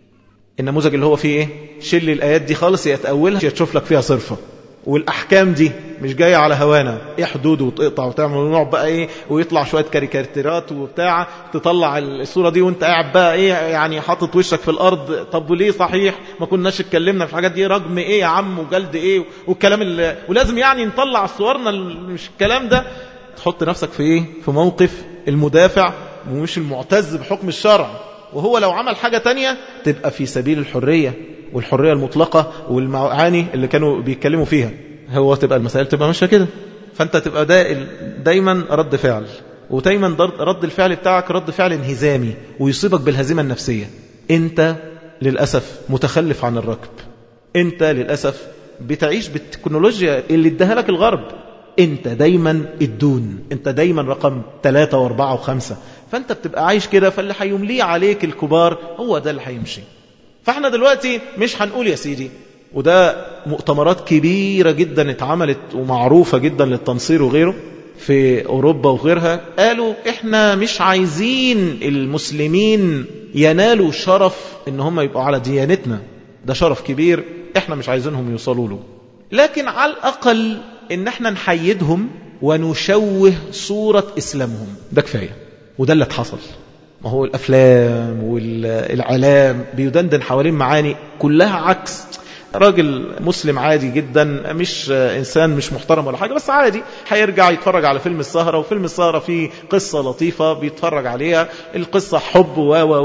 النموذج اللي هو فيه إيه؟ شيل الآيات دي خالص، يتأولها يتشوف لك فيها صرفة، والأحكام دي مش جاية على هوانا، إيه حدود وتقطع وتعمل ونوع بقى إيه، ويطلع شوية كاريكاتيرات وبتاع، تطلع الصورة دي وانت قاعد بقى إيه يعني حاطط وشك في الأرض. طب وليه صحيح ما كناش اتكلمنا في الحاجات دي؟ رجم إيه يا عم وجلد إيه والكلام اللي ولازم يعني نطلع صورنا مش الكلام ده. تحط نفسك في إيه؟ في موقف المدافع ومش المعتز بحكم الشرع، وهو لو عمل حاجة تانية تبقى في سبيل الحرية والحرية المطلقة والمعاني اللي كانوا بيتكلموا فيها، هو تبقى المسائل تبقى ماشية كده. فأنت تبقى دايما رد فعل، ودايما رد الفعل بتاعك رد فعل انهزامي ويصيبك بالهزيمة النفسية. أنت للأسف متخلف عن الركب، أنت للأسف بتعيش بالتكنولوجيا اللي اداها لك الغرب، أنت دايما الدون، أنت دايما رقم 3 و4 و5، فأنت بتبقى عايش كده. فاللي هيمليه عليك الكبار هو ده اللي هيمشي. فاحنا دلوقتي مش هنقول يا سيدي، وده مؤتمرات كبيرة جدا اتعملت ومعروفة جدا للتنصير وغيره في أوروبا وغيرها، قالوا احنا مش عايزين المسلمين ينالوا شرف ان هم يبقوا على ديانتنا، ده شرف كبير احنا مش عايزينهم يوصلوا له، لكن على الأقل ان احنا نحيدهم ونشوه صورة إسلامهم، ده كفاية. وده اللي اتحصل. ما هو الأفلام والإعلام بيدندن حوالين معاني كلها عكس. راجل مسلم عادي جدا، مش إنسان مش محترم ولا حاجة، بس عادي هيرجع يتفرج على فيلم السهرة، وفيلم السهرة فيه قصة لطيفة بيتفرج عليها، القصة حب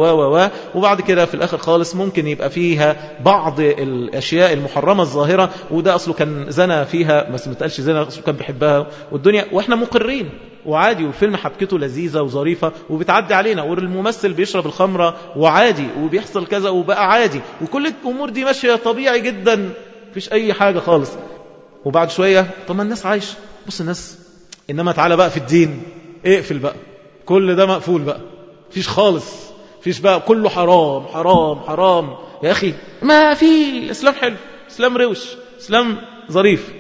وبعد كده في الآخر خالص ممكن يبقى فيها بعض الأشياء المحرمة الظاهرة، وده أصله كان زنا فيها بس ما تقالش زنا، أصله كان بيحبها والدنيا، وإحنا مقرين وعادي، والفيلم حبكته لذيذة وظريفة وبتعدي علينا، والممثل بيشرب الخمرة وعادي، وبيحصل كذا وبقى عادي، وكل الأمور دي ماشية طبيعي جدا، مفيش أي حاجة خالص. وبعد شوية طب ما الناس عايشة، بص الناس، إنما تعالى بقى في الدين اقفل بقى، كل ده مقفول بقى، مفيش خالص، مفيش بقى، كله حرام حرام حرام. يا أخي ما في إسلام حلو، إسلام روش، إسلام ظريف.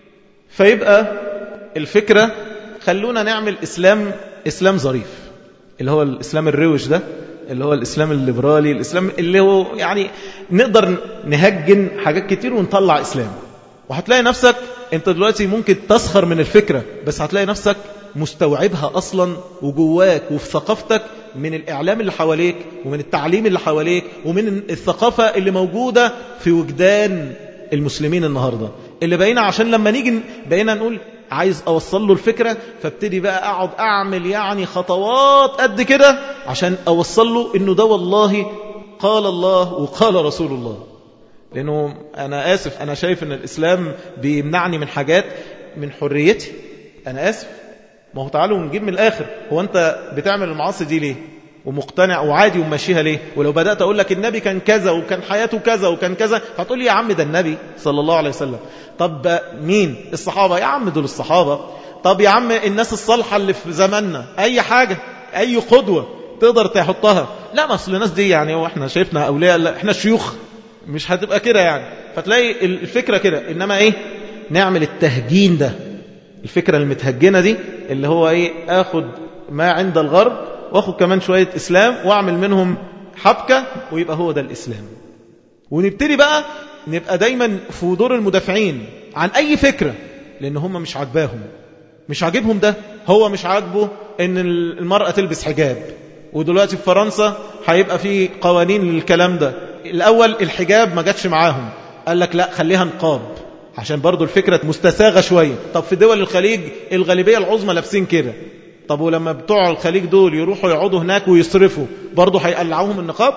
فيبقى الفكرة خلونا نعمل إسلام ظريف، اللي هو الإسلام الروش ده، اللي هو الإسلام الليبرالي، الإسلام اللي هو يعني نقدر نهجن حاجات كتير ونطلع إسلام. وهتلاقي نفسك أنت دلوقتي ممكن تسخر من الفكرة، بس هتلاقي نفسك مستوعبها أصلا وجواك وفي ثقافتك من الإعلام اللي حواليك ومن التعليم اللي حواليك ومن الثقافة اللي موجودة في وجدان المسلمين النهاردة، اللي بقينا عشان لما نيجي بقينا نقول عايز أوصل له الفكرة، فابتدي بقى أقعد أعمل يعني خطوات قد كده عشان أوصل له إنه ده والله قال الله وقال رسول الله. لأنه أنا آسف، أنا شايف أن الإسلام بيمنعني من حاجات من حريتي، أنا آسف. ما هو تعالوا نجيب من الآخر، هو أنت بتعمل المعاصي دي ليه ومقتنع وعادي وماشيها ليه؟ ولو بدأت أقول لك النبي كان كذا وكان حياته كذا وكان كذا، هتقول لي يا عم ده النبي صلى الله عليه وسلم. طب مين؟ الصحابة. يا عم دول الصحابة. طب يا عم الناس الصالحة اللي في زماننا، أي حاجة، أي قدوة تقدر تحطها. لا، ما أصل الناس دي يعني هو احنا شايفنا أولياء؟ لا، احنا شيوخ، مش هتبقى كده يعني. فتلاقي الفكرة كده. إنما إيه؟ نعمل التهجين ده، الفكرة المتهجنة دي اللي هو إيه؟ آخد ما عند الغرب واخد كمان شوية إسلام واعمل منهم حبكة ويبقى هو ده الإسلام. ونبتدي بقى نبقى دايما في دور المدافعين عن أي فكرة، لأن هم مش عاجباهم، مش عاجبهم ده. هو مش عاجبه ان المرأة تلبس حجاب، ودلوقتي في فرنسا هيبقى في قوانين للكلام ده. الأول الحجاب ما جاتش معاهم، قال لك لا خليها نقاب، عشان برضو الفكرة مستساغة شوية. طب في دول الخليج الغالبية العظمى لابسين كده، طب ولما بتوع الخليج دول يروحوا يقعدوا هناك ويصرفوا برضو هيقلعوهم النقاب؟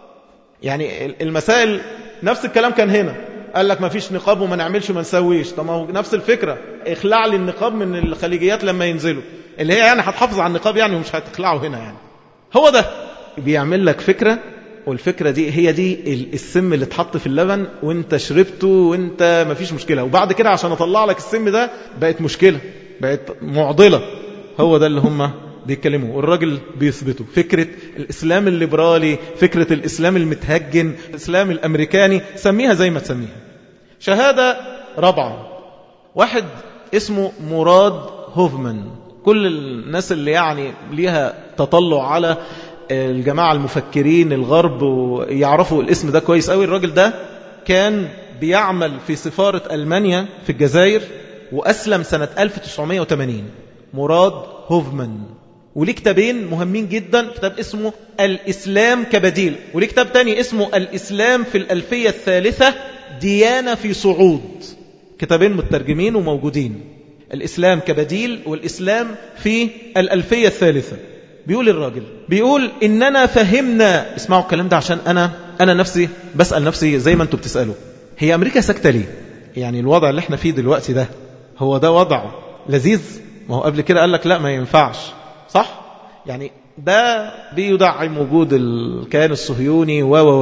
يعني المسائل نفس الكلام كان هنا، قال لك ما فيش نقاب وما نعملش وما نسويش. طب ما هو نفس الفكرة، اخلع لي النقاب من الخليجيات لما ينزلوا، اللي هي يعني هتحافظ على النقاب يعني ومش هتخلعه هنا يعني. هو ده بيعمل لك فكرة، والفكرة دي هي دي السم اللي اتحط في اللبن وانت شربته وانت ما فيش مشكلة، وبعد كده عشان اطلع لك السم ده بقت مشكلة، بقت معضلة. هو ده اللي هم بيتكلموا، والراجل بيثبتوا فكرة الإسلام الليبرالي، فكرة الإسلام المتهجن، الإسلام الأمريكاني، سميها زي ما تسميها. شهادة رابعة، واحد اسمه مراد هوفمان. كل الناس اللي يعني ليها تطلع على الجماعة المفكرين الغرب ويعرفوا الاسم ده كويس قوي. الراجل ده كان بيعمل في سفارة ألمانيا في الجزائر، وأسلم سنة 1980. مراد هوفمان. وليه كتابين مهمين جدا، كتاب اسمه الإسلام كبديل، وليه كتاب تاني اسمه الإسلام في الألفية الثالثة ديانة في صعود. كتابين مترجمين وموجودين، الإسلام كبديل والإسلام في الألفية الثالثة. بيقول الراجل، بيقول إننا فهمنا، اسمعوا الكلام ده عشان أنا نفسي بسأل نفسي زي ما أنتم بتسألوا، هي أمريكا ساكتة ليه؟ يعني الوضع اللي احنا فيه دلوقتي ده هو ده وضع لذيذ؟ ما هو قبل كده قال لك لا ما ينفعش، صح؟ يعني ده بيدعم وجود الكيان الصهيوني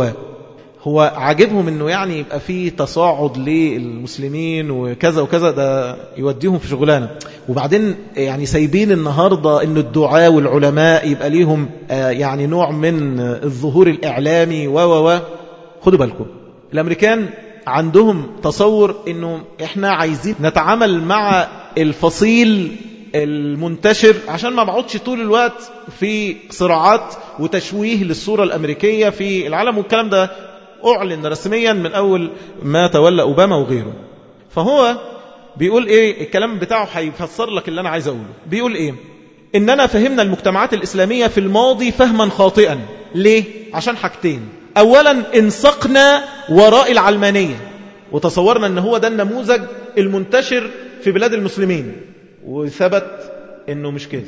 هو عاجبهم انه يعني يبقى فيه تصاعد للمسلمين وكذا وكذا، ده يوديهم في شغلانه. وبعدين يعني سايبين النهارده ان الدعاة والعلماء يبقى ليهم يعني نوع من الظهور الاعلامي خدوا بالكم، الامريكان عندهم تصور انه احنا عايزين نتعامل مع الفصيل المنتشر عشان ما بقعدش طول الوقت في صراعات وتشويه للصورة الأمريكية في العالم. والكلام ده أعلن رسميا من أول ما تولى أوباما وغيره. فهو بيقول إيه الكلام بتاعه، هيفسر لك اللي أنا عايز أقوله. بيقول إيه؟ إننا فهمنا المجتمعات الإسلامية في الماضي فهما خاطئا. ليه؟ عشان حاجتين. أولا انسقنا وراء العلمانية وتصورنا أن هو ده النموذج المنتشر في بلاد المسلمين، وثبت أنه مش كده.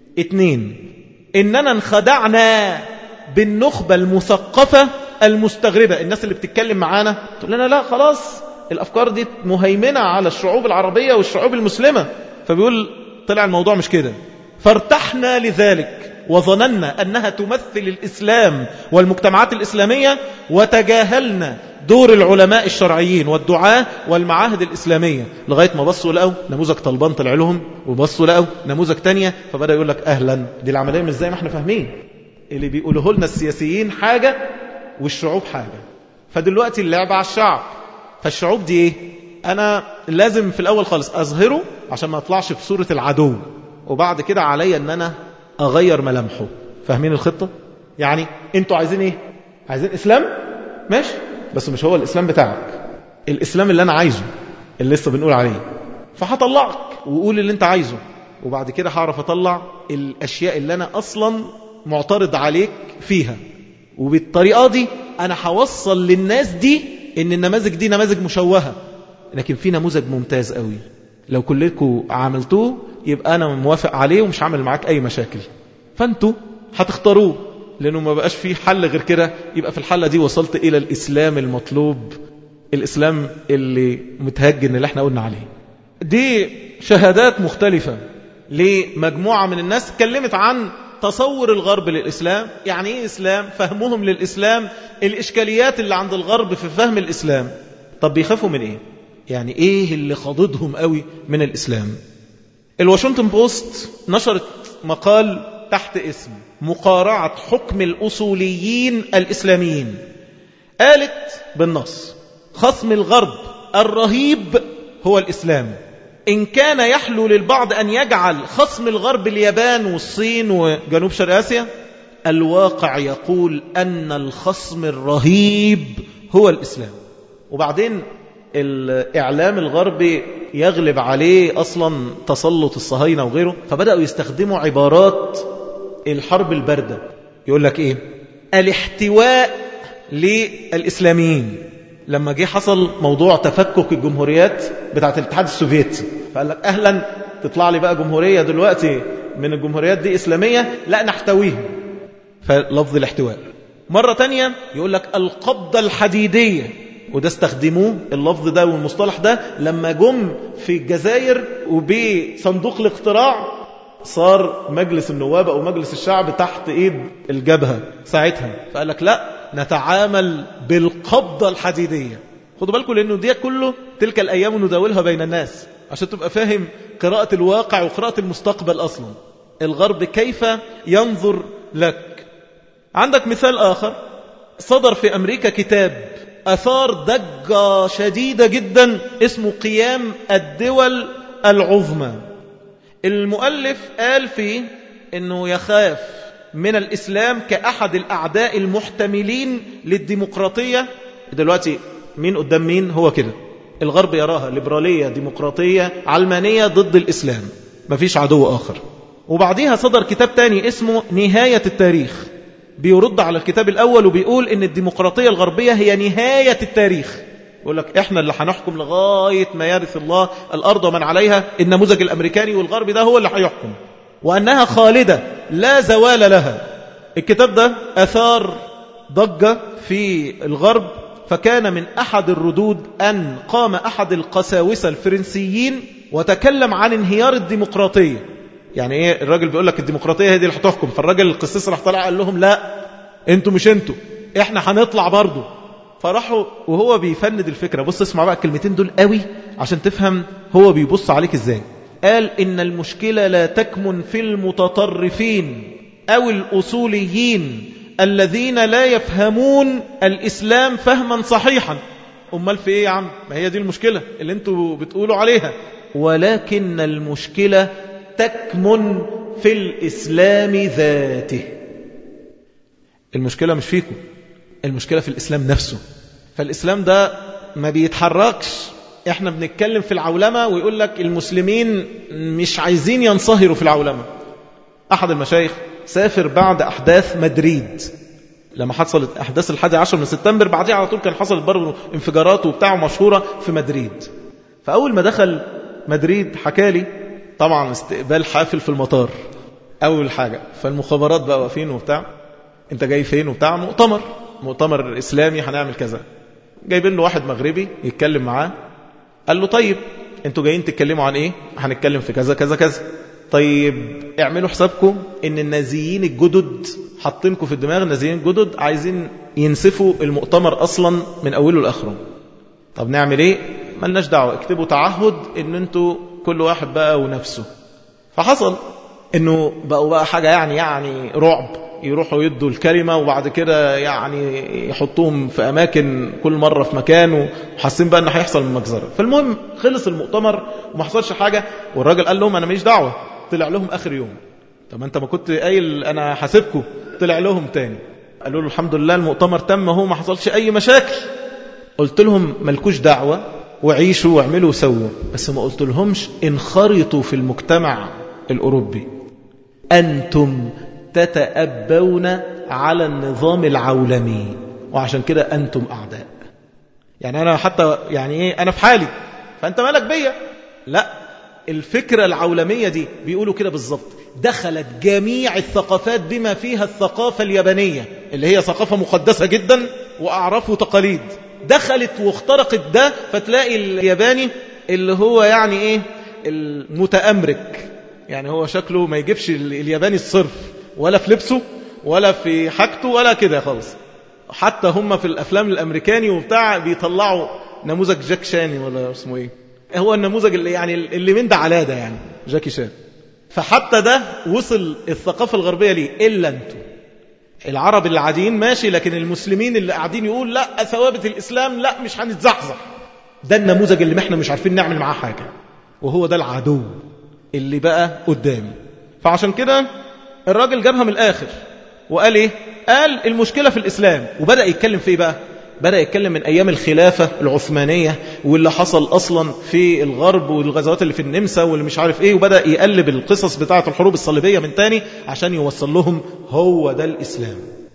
2 إننا انخدعنا بالنخبة المثقفة المستغربة، الناس اللي بتتكلم معانا تقول لنا لا خلاص الأفكار دي مهيمنة على الشعوب العربية والشعوب المسلمة. فبيقول طلع الموضوع مش كده، فارتحنا لذلك وظننا أنها تمثل الإسلام والمجتمعات الإسلامية، وتجاهلنا دور العلماء الشرعيين والدعاة والمعاهد الإسلامية، لغاية ما بصوا لقوا نموذج طالبان طلع لهم، وبصوا لقوا نموذج تانية، فبدأ يقول لك أهلا، دي العملية مش زي ما احنا فاهمين، اللي بيقوله لنا السياسيين حاجة والشعوب حاجة. فدلوقتي اللعبة على الشعب. فالشعوب دي ايه؟ أنا لازم في الأول خالص أظهره عشان ما أطلعش في صورة العدو، وبعد كده علي أن أنا أغير ملامحه. فاهمين الخطة؟ يعني أنتوا عايزين إيه؟ عايزين إسلام؟ ماشي، بس مش هو الإسلام بتاعك، الإسلام اللي أنا عايزه اللي لسه بنقول عليه. فهطلعك وقول اللي أنت عايزه، وبعد كده هعرف أطلع الأشياء اللي أنا أصلا معترض عليك فيها. وبالطريقة دي أنا هوصل للناس دي إن النماذج دي نماذج مشوهة، لكن في نموذج ممتاز قوي لو كلكم عملتوه يبقى أنا موافق عليه ومش عامل معاك أي مشاكل. فأنتوا هتختاروه، لأنه ما بقاش فيه حل غير كده. يبقى في الحلة دي وصلت إلى الإسلام المطلوب الإسلام اللي متهجن اللي احنا قلنا عليه. دي شهادات مختلفة لمجموعة من الناس اتكلمت عن تصور الغرب للإسلام، يعني ايه إسلام، فهمهم للإسلام، الإشكاليات اللي عند الغرب في فهم الإسلام. طب بيخافوا من ايه؟ يعني ايه اللي خاضدهم قوي من الإسلام؟ الواشنطن بوست نشرت مقال تحت اسم مقارعة حكم الأصوليين الإسلاميين. قالت بالنص: خصم الغرب الرهيب هو الإسلام. إن كان يحلو للبعض أن يجعل خصم الغرب اليابان والصين وجنوب شرق آسيا، الواقع يقول أن الخصم الرهيب هو الإسلام. وبعدين الإعلام الغربي يغلب عليه أصلا تسلط الصهاينة وغيره، فبدأوا يستخدموا عبارات الحرب الباردة. يقول لك إيه؟ الاحتواء للإسلاميين. لما جه حصل موضوع تفكك الجمهوريات بتاعت الاتحاد السوفيتي، فقال لك أهلا، تطلع لي بقى جمهورية دلوقتي من الجمهوريات دي إسلامية، لا نحتويهم. فلفظ الاحتواء. مرة تانية يقول لك القبضة الحديدية، وده استخدموه اللفظ ده والمصطلح ده لما جم في الجزائر وبصندوق الاقتراع صار مجلس النواب أو مجلس الشعب تحت إيد الجبهة ساعتها، فقال لك لا، نتعامل بالقبضة الحديدية. خدوا بالكم لأنه دي كله تلك الأيام نداولها بين الناس عشان تبقى فاهم قراءة الواقع وقراءة المستقبل أصلا. الغرب كيف ينظر لك. عندك مثال آخر، صدر في أمريكا كتاب أثار ضجة شديدة جدا اسمه قيام الدول العظمى. المؤلف قال فيه أنه يخاف من الإسلام كأحد الأعداء المحتملين للديمقراطية. دلوقتي مين قدام مين؟ هو كده الغرب يراها ليبرالية ديمقراطية علمانية ضد الإسلام، مفيش عدو آخر. وبعديها صدر كتاب تاني اسمه نهاية التاريخ، بيرد على الكتاب الأول وبيقول إن الديمقراطية الغربية هي نهاية التاريخ. يقول لك إحنا اللي هنحكم لغاية ما يرث الله الأرض ومن عليها، النموذج الأمريكاني والغربي ده هو اللي هيحكم، وأنها خالدة لا زوال لها. الكتاب ده أثار ضجة في الغرب، فكان من أحد الردود أن قام أحد القساوسة الفرنسيين وتكلم عن انهيار الديمقراطية. يعني ايه؟ الراجل بيقول لك الديمقراطية هي دي اللي هتحكم، فالراجل القسيس راح طلع قال لهم لا، انتوا مش انتوا، احنا هنطلع برضو. فراحوا وهو بيفند الفكرة. بص اسمع بقى الكلمتين دول قوي عشان تفهم هو بيبص عليك ازاي. قال إن المشكلة لا تكمن في المتطرفين أو الأصوليين الذين لا يفهمون الإسلام فهما صحيحا. أمال في إيه يا عم؟ ما هي دي المشكلة اللي انتوا بتقولوا عليها. ولكن المشكلة تكمن في الإسلام ذاته. المشكلة مش فيكم، المشكلة في الإسلام نفسه. فالإسلام ده ما بيتحركش. احنا بنتكلم في العولمة ويقول لك المسلمين مش عايزين ينصهروا في العولمة. أحد المشايخ سافر بعد أحداث مدريد، لما حصلت أحداث 11 من سبتمبر، بعدها على طول كان حصلت برضه انفجارات وبتاع مشهورة في مدريد. فأول ما دخل مدريد حكالي طبعا استقبال حافل في المطار أول حاجة. فالمخابرات بقى واقفين وبتاع، انت جاي فين وبتاع؟ مؤتمر إسلامي هنعمل كذا. جايبين له واحد مغربي يتكلم معاه. قال له طيب انتوا جايين تتكلموا عن ايه؟ هنتكلم في كذا كذا كذا. طيب اعملوا حسابكم ان النازيين الجدد حاطينكم في الدماغ، النازيين الجدد عايزين ينسفوا المؤتمر اصلا من اوله لاخره. طب نعمل ايه؟ ملناش دعوه، اكتبوا تعهد ان انتوا كل واحد بقى ونفسه. فحصل انه بقوا بقى حاجه يعني رعب، يروحوا يدوا الكلمة وبعد كده يعني يحطوهم في أماكن كل مرة في مكان، وحاسين بقى أنه هيحصل من مجزرة. فالمهم خلص المؤتمر وما حصلش حاجة، والراجل قال لهم أنا ماليش دعوة. طلع لهم آخر يوم. طب أنت ما كنت قايل أنا حاسبكم؟ طلع لهم تاني قالوا له الحمد لله المؤتمر تم، هو ما حصلش أي مشاكل. قلت لهم ملكوش دعوة وعيشوا واعملوا وسووا، بس ما قلت لهمش انخرطوا في المجتمع الأوروبي. أنتم تتأبون على النظام العولمي، وعشان كده أنتم أعداء. يعني أنا حتى يعني إيه، أنا في حالي فأنت مالك بيا؟ لا، الفكرة العولمية دي بيقولوا كده بالظبط، دخلت جميع الثقافات بما فيها الثقافة اليابانية اللي هي ثقافة مقدسة جدا وأعراف وتقاليد، دخلت واخترقت ده، فتلاقي الياباني اللي هو يعني ايه المتأمرك، يعني هو شكله ما يجيبش الياباني الصرف، ولا في لبسه ولا في حاجته ولا كده خالص. حتى هم في الأفلام الأمريكاني وبتاع بيطلعوا نموذج جاك شاني ولا اسمه ايه، هو النموذج اللي يعني اللي من ده على ده، يعني جاكي شان. فحتى ده وصل الثقافة الغربية ليه، إلا انتوا العرب اللي قاعدين ماشي، لكن المسلمين اللي قاعدين يقول لا ثوابت الإسلام لا مش هنتزحزح. ده النموذج اللي احنا مش عارفين نعمل معاه حاجة، وهو ده العدو اللي بقى قدامي. فعشان كده الراجل جابها من الآخر وقال ايه، قال المشكلة في الإسلام، وبدأ يتكلم فيه بقى، بدأ يتكلم من أيام الخلافة العثمانية واللي حصل أصلا في الغرب والغزوات اللي في النمسا واللي مش عارف إيه، وبدأ يقلب القصص بتاعة الحروب الصليبية من تاني عشان يوصل لهم هو ده الإسلام.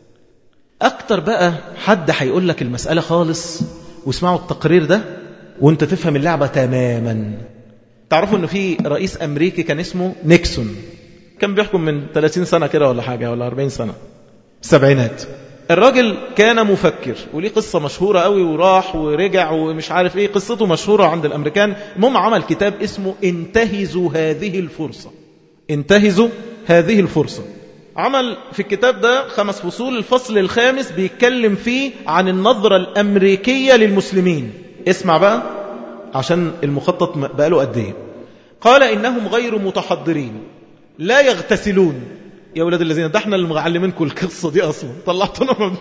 أكتر بقى حد هيقول لك المسألة خالص، واسمعوا التقرير ده وانت تفهم اللعبة تماما. تعرفوا أنه في رئيس أمريكي كان اسمه نيكسون، كان بيحكم من 30 سنة كده ولا حاجة ولا 40 سنة، السبعينات. الراجل كان مفكر وليه قصة مشهورة قوي، وراح ورجع ومش عارف ايه، قصته مشهورة عند الأمريكان. المهم عمل كتاب اسمه انتهزوا هذه الفرصة، انتهزوا هذه الفرصة. عمل في الكتاب ده 5 فصول، الفصل الخامس بيتكلم فيه عن النظرة الأمريكية للمسلمين. اسمع بقى عشان المخطط بقاله قد ايه. قال إنهم غير متحضرين، لا يغتسلون. يا ولاد الذين، ده احنا اللي معلمينكم القصة دي أصلا، طلعتنا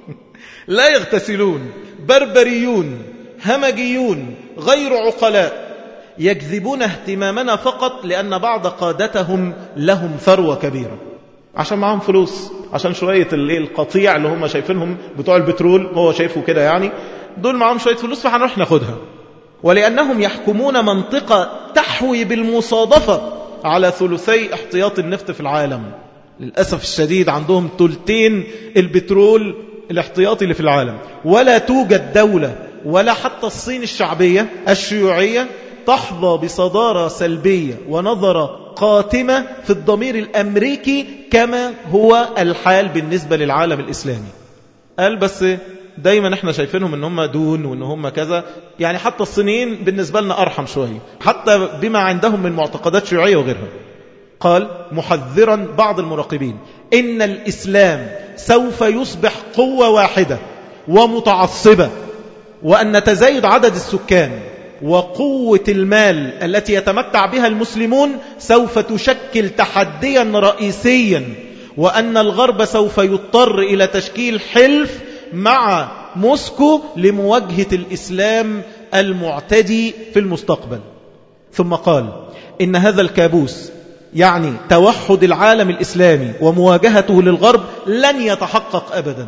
لا يغتسلون، بربريون، همجيون، غير عقلاء، يجذبون اهتمامنا فقط لأن بعض قادتهم لهم ثروة كبيرة، عشان معهم فلوس، عشان شوية القطيع اللي هم شايفينهم بتوع البترول، هو شايفه كده يعني، دول معهم شوية فلوس فهنروح ناخدها. ولأنهم يحكمون منطقة تحوي بالمصادفة على 3 احتياط النفط في العالم. للأسف الشديد عندهم 2/3 البترول الاحتياطي اللي في العالم، ولا توجد دولة ولا حتى الصين الشعبية الشيوعية تحظى بصدارة سلبية ونظرة قاتمة في الضمير الأمريكي كما هو الحال بالنسبة للعالم الإسلامي. قال بس دايما احنا شايفينهم ان هم دون وان هم كذا، يعني حتى الصينيين بالنسبة لنا أرحم شوية حتى بما عندهم من معتقدات شيوعية وغيرها. قال محذرا بعض المراقبين إن الإسلام سوف يصبح قوة واحدة ومتعصبة، وأن تزايد عدد السكان وقوة المال التي يتمتع بها المسلمون سوف تشكل تحديا رئيسيا، وأن الغرب سوف يضطر إلى تشكيل حلف مع موسكو لمواجهة الإسلام المعتدي في المستقبل. ثم قال إن هذا الكابوس، يعني توحد العالم الإسلامي ومواجهته للغرب، لن يتحقق أبدا.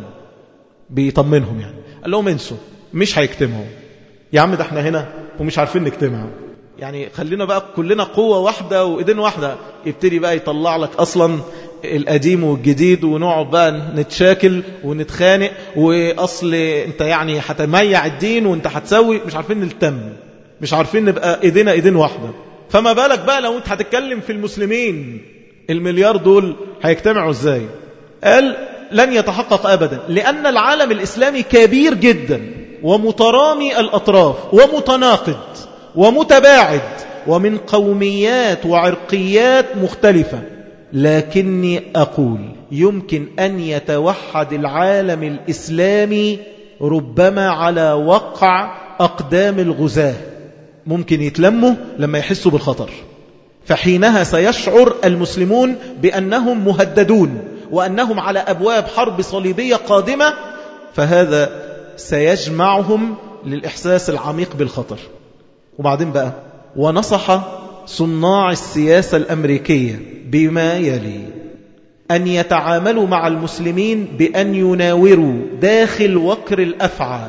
بيطمنهم يعني، قال لهم انسوا، مش هيجتمعوا يا عم، ده احنا هنا ومش عارفين نجتمع، يعني خلينا بقى كلنا قوة واحدة وإيدين واحدة. يبتدي بقى يطلع لك أصلا القديم والجديد، ونقعد بقى نتشاكل ونتخانق، وأصل انت يعني هتميع الدين وانت هتسوي، مش عارفين نلتم، مش عارفين نبقى إيدينا إيدين واحدة. فما بالك بقى لو انت هتتكلم في المسلمين، المليار دول هيجتمعوا ازاي؟ قال لن يتحقق أبدا، لأن العالم الإسلامي كبير جدا ومترامي الأطراف ومتناقض ومتباعد ومن قوميات وعرقيات مختلفة. لكني أقول يمكن أن يتوحد العالم الإسلامي ربما على وقع أقدام الغزاة، ممكن يتلموا لما يحسوا بالخطر، فحينها سيشعر المسلمون بأنهم مهددون وأنهم على أبواب حرب صليبية قادمة، فهذا سيجمعهم للإحساس العميق بالخطر. وبعدين بقى ونصح صناع السياسة الأمريكية بما يلي: أن يتعاملوا مع المسلمين بأن يناوروا داخل وكر الأفعى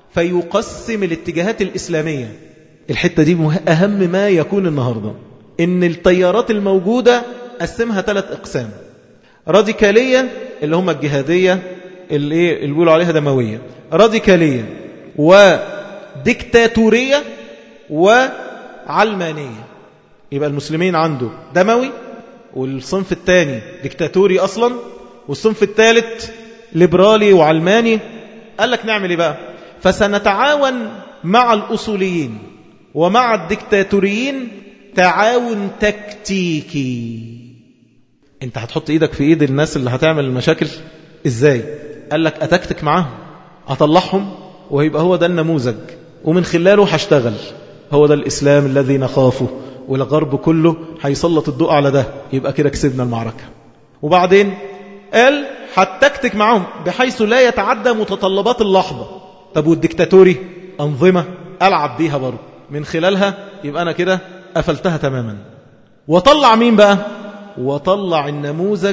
فيقسم الاتجاهات الإسلامية. الحتة دي أهم ما يكون النهاردة، إن التيارات الموجودة قسمها 3 أقسام: راديكالية اللي هم الجهادية اللي بيقولوا عليها دموية، راديكالية وديكتاتورية وعلمانية. يبقى المسلمين عنده دموي، والصنف الثاني ديكتاتوري أصلا، والصنف الثالث ليبرالي وعلماني. قال لك نعمل إيه بقى؟ فسنتعاون مع الأصوليين ومع الدكتاتوريين تعاون تكتيكي. انت هتحط ايدك في ايد الناس اللي هتعمل المشاكل ازاي؟ قال لك اتكتك معاهم، اطلعهم، ويبقى هو ده النموذج ومن خلاله هشتغل. هو ده الإسلام الذي نخافه، والغرب كله هيسلط الضوء على ده، يبقى كده كسبنا المعركة. وبعدين قال هتكتك معهم بحيث لا يتعدى متطلبات اللحظة. طب والديكتاتوري أنظمة ألعب بيها برضه من خلالها، يبقى أنا كده قفلتها تماما. وطلع مين بقى؟ وطلع النموذج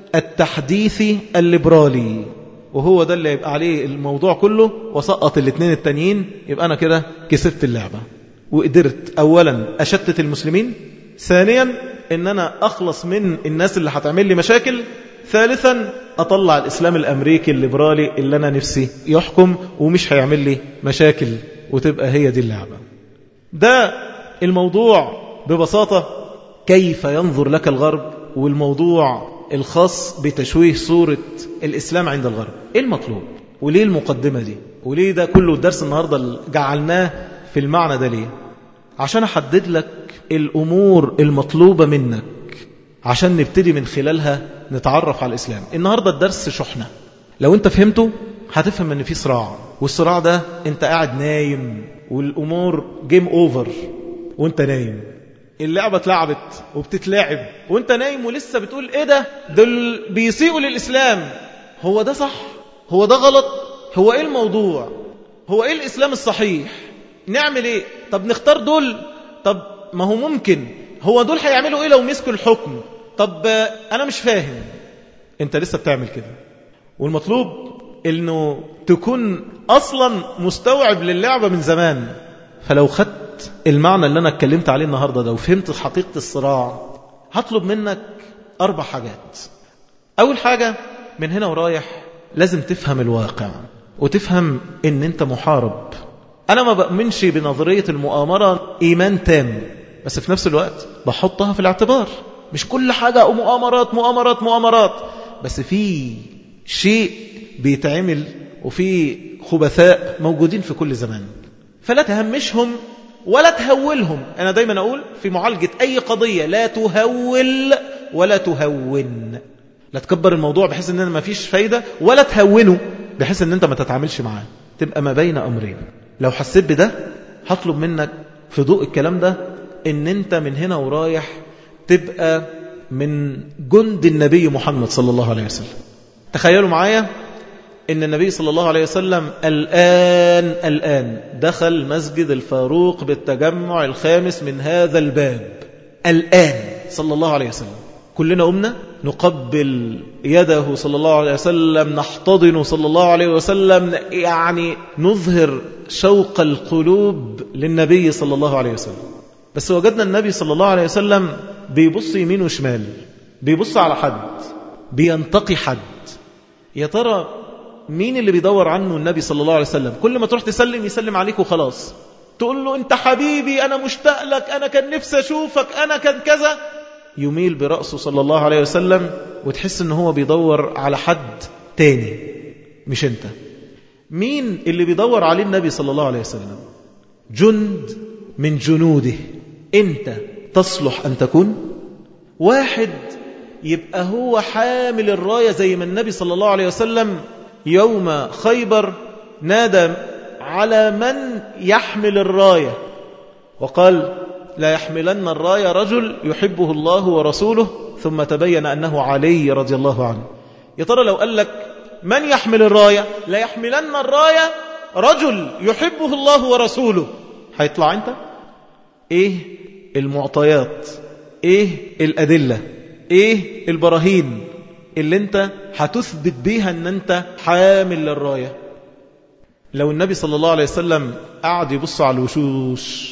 التحديثي الليبرالي، وهو ده اللي يبقى عليه الموضوع كله، وسقط الاثنين التانيين. يبقى أنا كده كسبت اللعبة، وقدرت أولا أشتت المسلمين، ثانيا إن أنا أخلص من الناس اللي هتعمل لي مشاكل، ثالثا أطلع الإسلام الأمريكي الليبرالي اللي أنا نفسي يحكم ومش هيعمل لي مشاكل، وتبقى هي دي اللعبة. ده الموضوع ببساطة، كيف ينظر لك الغرب، والموضوع الخاص بتشويه صورة الإسلام عند الغرب. إيه المطلوب؟ وليه المقدمة دي؟ وليه ده كله الدرس النهاردة جعلناه في المعنى ده ليه؟ عشان أحدد لك الأمور المطلوبة منك عشان نبتدي من خلالها نتعرف على الإسلام. النهاردة الدرس شحنة، لو أنت فهمته هتفهم أن في صراع، والصراع ده أنت قاعد نايم والأمور جيم أوفر وأنت نايم. اللعبة اتلعبت وبتتلعب وأنت نايم ولسه بتقول إيه ده؟ دول بيسيئوا للإسلام. هو ده صح؟ هو ده غلط؟ هو إيه الموضوع؟ هو إيه الإسلام الصحيح؟ نعمل إيه؟ طب نختار دول؟ طب ما هو ممكن هو دول هيعملوا إيه لو مسكوا الحكم؟ طب أنا مش فاهم. أنت لسه بتعمل كده، والمطلوب إنه تكون أصلا مستوعب للعبة من زمان. فلو خدت المعنى اللي أنا اتكلمت عليه النهاردة ده وفهمت حقيقة الصراع، هطلب منك 4 حاجات. أول حاجة، من هنا ورايح لازم تفهم الواقع وتفهم إن أنت محارب. أنا ما بأمنش بنظرية المؤامرة إيمان تام، بس في نفس الوقت بحطها في الاعتبار. مش كل حاجة مؤامرات مؤامرات مؤامرات، بس في شيء بيتعمل وفي خبثاء موجودين في كل زمان، فلا تهمشهم ولا تهولهم. أنا دايما أقول في معالجة أي قضية لا تهول ولا تهون. لا تكبر الموضوع بحيث أننا ما فيش فايدة، ولا تهونه بحيث أن أنت ما تتعاملش معاه. تبقى ما بين أمرين. لو حسيت بده هطلب منك في ضوء الكلام ده أن أنت من هنا ورايح تبقى من جند النبي محمد صلى الله عليه وسلم. تخيلوا معايا إن النبي صلى الله عليه وسلم الآن دخل مسجد الفاروق بالتجمع الخامس من هذا الباب. الآن صلى الله عليه وسلم كلنا قمنا نقبل يده صلى الله عليه وسلم، نحتضن صلى الله عليه وسلم، يعني نظهر شوق القلوب للنبي صلى الله عليه وسلم. بس وجدنا النبي صلى الله عليه وسلم بيبص يمين وشمال، بيبص على حد، بينتقي حد. يا ترى مين اللي بيدور عنه النبي صلى الله عليه وسلم؟ كل ما تروح تسلم يسلم عليك وخلاص، تقول له أنت حبيبي، أنا مشتاق لك، أنا كان نفسي أشوفك، أنا كان كذا، يميل برأسه صلى الله عليه وسلم، وتحس أنه هو بيدور على حد تاني مش أنت. مين اللي بيدور عليه النبي صلى الله عليه وسلم؟ جند من جنوده. أنت تصلح أن تكون واحد يبقى هو حامل الراية، زي ما النبي صلى الله عليه وسلم يوم خيبر نادى على من يحمل الراية وقال لا يحملن الراية رجل يحبه الله ورسوله، ثم تبين أنه علي رضي الله عنه. يا ترى لو قال لك من يحمل الراية؟ لا يحملن الراية رجل يحبه الله ورسوله، هيطلع أنت؟ إيه المعطيات؟ إيه الأدلة؟ إيه البراهين اللي أنت هتثبت بيها أن أنت حامل للراية؟ لو النبي صلى الله عليه وسلم قعد يبص على الوشوش،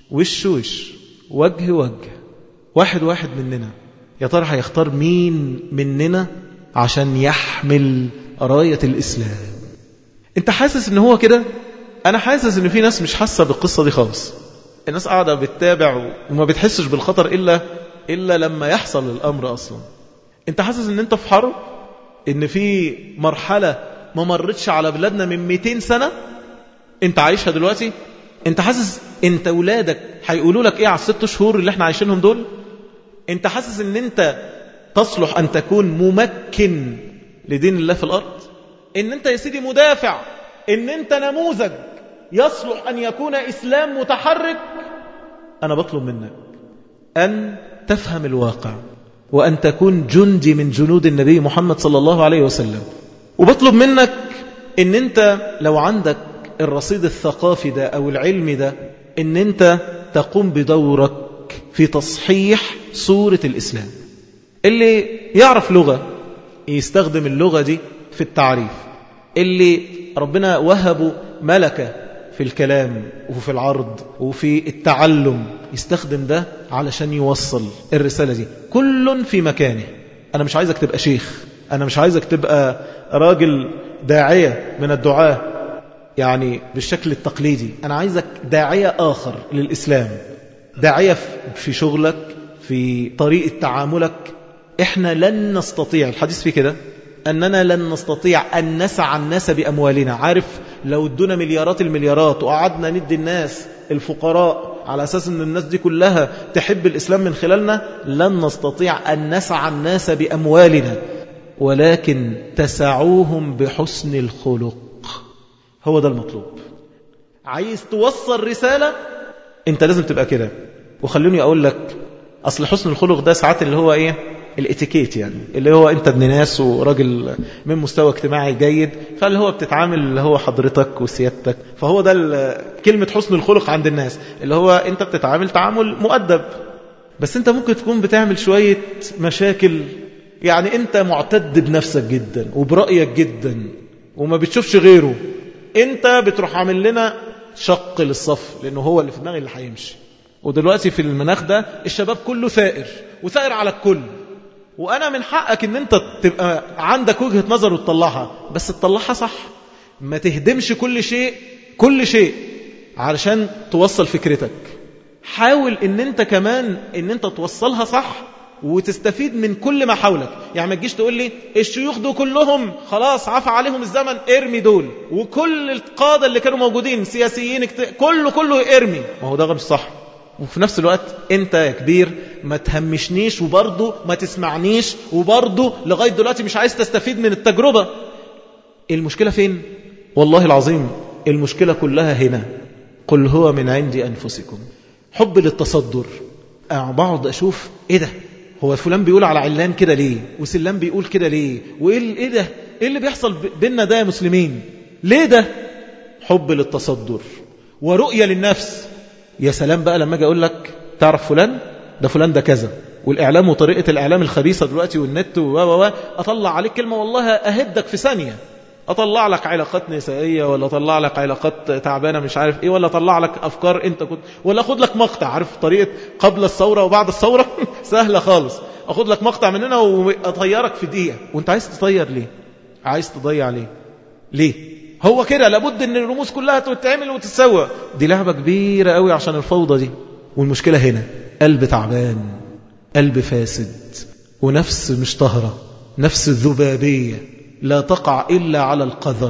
وش وجه واحد واحد مننا، يا ترى هيختار مين مننا عشان يحمل راية الإسلام؟ أنت حاسس أنه هو كده؟ أنا حاسس أنه في ناس مش حاسة بالقصة دي خالص. الناس قاعدة بتتابع وما بتحسش بالخطر إلا لما يحصل الأمر أصلا. أنت حاسس أن أنت في حرب، أن في مرحلة ما مرتش على بلادنا من 200 سنة، انت عايشها دلوقتي؟ انت حاسس انت ولادك هيقولوا لك ايه على ال6 شهور اللي احنا عايشينهم دول؟ انت حاسس ان انت تصلح ان تكون ممكن لدين الله في الارض؟ ان انت يا سيدي مدافع، ان انت نموذج يصلح ان يكون اسلام متحرك؟ انا بطلب منك ان تفهم الواقع وان تكون جندي من جنود النبي محمد صلى الله عليه وسلم. وبطلب منك ان انت لو عندك الرصيد الثقافي ده او العلمي ده، ان انت تقوم بدورك في تصحيح صورة الاسلام. اللي يعرف لغة يستخدم اللغة دي في التعريف، اللي ربنا وهبه ملكة في الكلام وفي العرض وفي التعلم يستخدم ده علشان يوصل الرسالة دي. كل في مكانه. أنا مش عايزك تبقى شيخ، أنا مش عايزك تبقى راجل داعية من الدعاة يعني بالشكل التقليدي، أنا عايزك داعية آخر للإسلام، داعية في شغلك، في طريقة تعاملك. إحنا لن نستطيع، الحديث في كده، أننا لن نستطيع أن نسعى الناس بأموالنا. عارف لو ادونا مليارات المليارات وقعدنا ندي الناس الفقراء على أساس أن الناس دي كلها تحب الإسلام من خلالنا، لن نستطيع أن نسعى الناس بأموالنا، ولكن تسعوهم بحسن الخلق. هو ده المطلوب. عايز توصل رسالة، انت لازم تبقى كده. وخلوني أقول لك، أصل حسن الخلق ده ساعات اللي هو إيه؟ الاتيكيت، يعني اللي هو انت ابن ناس وراجل من مستوى اجتماعي جيد، فاللي هو بتتعامل اللي هو حضرتك وسيادتك، فهو ده كلمة حسن الخلق عند الناس، اللي هو انت بتتعامل تعامل مؤدب. بس انت ممكن تكون بتعمل شوية مشاكل، يعني انت معتد بنفسك جدا وبرأيك جدا وما بتشوفش غيره، انت بتروح عامل لنا شق للصف، لانه هو اللي في دماغي اللي هيمشي. ودلوقتي في المناخ ده الشباب كله ثائر وثائر على الكل، وأنا من حقك أن أنت تبقى عندك وجهة نظر وتطلعها، بس تطلعها صح. ما تهدمش كل شيء علشان توصل فكرتك. حاول أن أنت كمان أن أنت توصلها صح وتستفيد من كل ما حولك. يعني ما تجيش تقول لي الشيوخ دول كلهم خلاص عفى عليهم الزمن، ارمي دول، وكل القادة اللي كانوا موجودين سياسيين كله ارمي. ما هو ده غير صح. وفي نفس الوقت انت يا كبير ما تهمشنيش وبرضه ما تسمعنيش وبرضه لغاية دلوقتي مش عايز تستفيد من التجربة. المشكلة فين؟ والله العظيم المشكلة كلها هنا. قل هو من عند أنفسكم. حب للتصدر. بقعد أشوف ايه ده، هو فلان بيقول على علان كده ليه، وسلان بيقول كده ليه، وايه ده، ايه اللي بيحصل بيننا ده يا مسلمين؟ ليه ده؟ حب للتصدر ورؤية للنفس. يا سلام بقى لما اجي اقول لك تعرف فلان ده كذا، والاعلام وطريقه الاعلام الخبيثه دلوقتي والنت اطلع عليك كلمه والله اهدك في ثانيه، اطلع لك علاقات نسائيه، ولا اطلع لك علاقات تعبانه مش عارف ايه، ولا اطلع لك افكار انت كنت، ولا اخد لك مقطع. عارف طريقه قبل الثوره وبعد الثوره سهله خالص. اخد لك مقطع مننا واطيرك في دقيقه. وانت عايز تطير ليه؟ عايز تضيع ليه؟ هو كده لابد ان الرموز كلها تتعمل وتتسوى. دي لعبة كبيرة قوي عشان الفوضى دي. والمشكلة هنا قلب تعبان، قلب فاسد، ونفس مش طهرة، نفس ذبابية لا تقع إلا على القذر،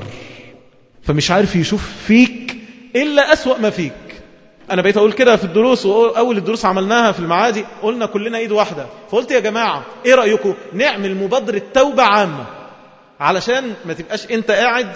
فمش عارف يشوف فيك إلا أسوأ ما فيك. أنا بقيت أقول كده في الدروس، وأول الدروس عملناها في المعادي قلنا كلنا إيد واحدة، فقلت يا جماعة إيه رأيكم نعمل مبادرة توبة عامة، علشان ما تبقاش انت قاعد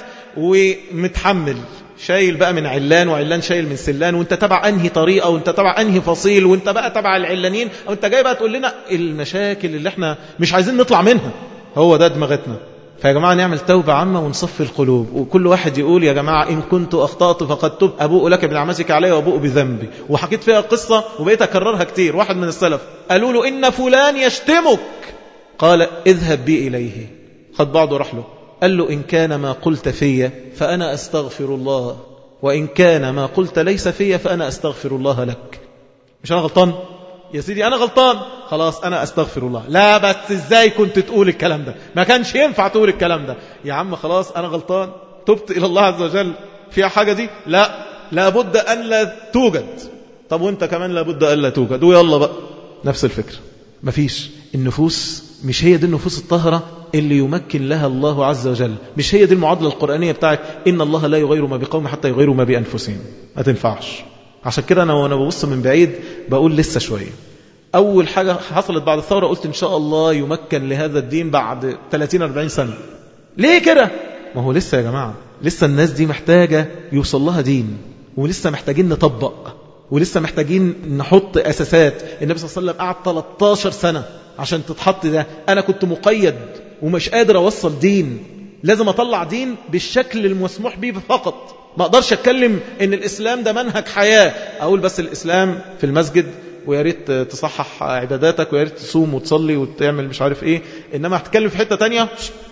ومتحمل شايل بقى من علان، وعلان شايل من سلان، وانت تبع انهي طريقة، وانت تبع انهي فصيل، وانت بقى تبع العلانين، او انت جاي بقى تقول لنا المشاكل اللي احنا مش عايزين نطلع منها. هو ده دماغتنا. فيا جماعة نعمل توبة عامة ونصفي القلوب، وكل واحد يقول يا جماعة إن كنت أخطأت فقد تب أبوء لك بنعمتك علي وأبوء بذنبي. وحكيت فيها قصة وبقيت أكررها كتير. واحد من السلف قالوا له إن فلان يشتمك، قال اذهب بي إليه. خد بعضه راح له، قال له إن كان ما قلت فيا فأنا أستغفر الله، وإن كان ما قلت ليس فيا فأنا أستغفر الله لك. مش أنا غلطان يا سيدي؟ أنا غلطان، خلاص أنا أستغفر الله. لا بس إزاي كنت تقول الكلام ده؟ ما كانش ينفع تقول الكلام ده يا عم. خلاص أنا غلطان، تبت إلى الله عز وجل. فيها حاجة دي؟ لا، لابد أن لا توجد. طب وانت كمان لابد أن لا توجد، ويلا بقى نفس الفكرة. مفيش. النفوس مش هي دي النفوس الطاهرة اللي يمكن لها الله عز وجل. مش هي دي المعادلة القرآنية بتاعت إن الله لا يغير ما بقوم حتى يغيروا ما بأنفسهم؟ ما تنفعش. عشان كده أنا وأنا ببص من بعيد بقول لسه شوية. أول حاجة حصلت بعد الثورة قلت إن شاء الله يمكن لهذا الدين بعد 30-40 سنة. ليه كده؟ ما هو لسه يا جماعة، لسه الناس دي محتاجة يوصل لها دين، ولسه محتاجين نطبق، ولسه محتاجين نحط أساسات. النبي صلى الله عليه وسلم قعد 13 سنة عشان تتحط ده. أنا كنت مقيد ومش قادر أوصل دين، لازم أطلع دين بالشكل المسموح به فقط. ما أقدرش أتكلم إن الإسلام ده منهج حياة، أقول بس الإسلام في المسجد ويا ريت تصحح عباداتك ويا ريت تصوم وتصلي وتعمل مش عارف إيه، إنما هتكلم في حتة تانية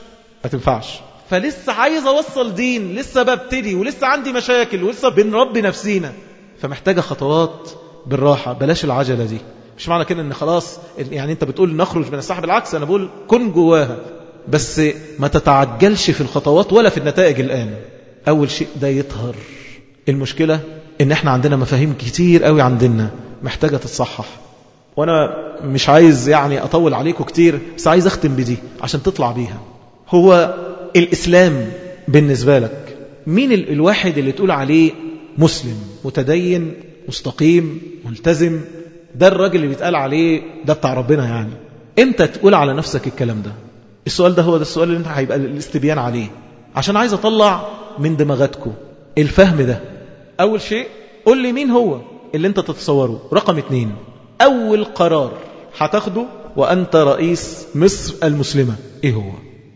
ما تنفعش. فلسه عايز أوصل دين، لسه ببتدي ولسه عندي مشاكل ولسه بنربي نفسينا، فمحتاجة خطوات بالراحة. بلاش العجلة دي. مش معنى كده ان خلاص يعني انت بتقول نخرج من الساحة، بالعكس انا بقول كن جواها، بس ما تتعجلش في الخطوات ولا في النتائج الآن. اول شيء ده يطهر. المشكلة ان احنا عندنا مفاهيم كتير قوي عندنا محتاجة تتصحح. وانا مش عايز يعني اطول عليكم كتير، بس عايز اختم بدي عشان تطلع بيها. هو الاسلام بالنسبة لك مين الواحد اللي تقول عليه مسلم متدين مستقيم ملتزم؟ ده الراجل اللي بيتقال عليه ده بتاع ربنا يعني. امتى تقول على نفسك الكلام ده؟ السؤال ده هو ده السؤال اللي انت هيبقى الاستبيان عليه، عشان عايز اطلع من دماغاتكم الفهم ده. اول شيء قول لي مين هو اللي انت تتصوره. رقم 2، اول قرار هتاخده وانت رئيس مصر المسلمة ايه هو؟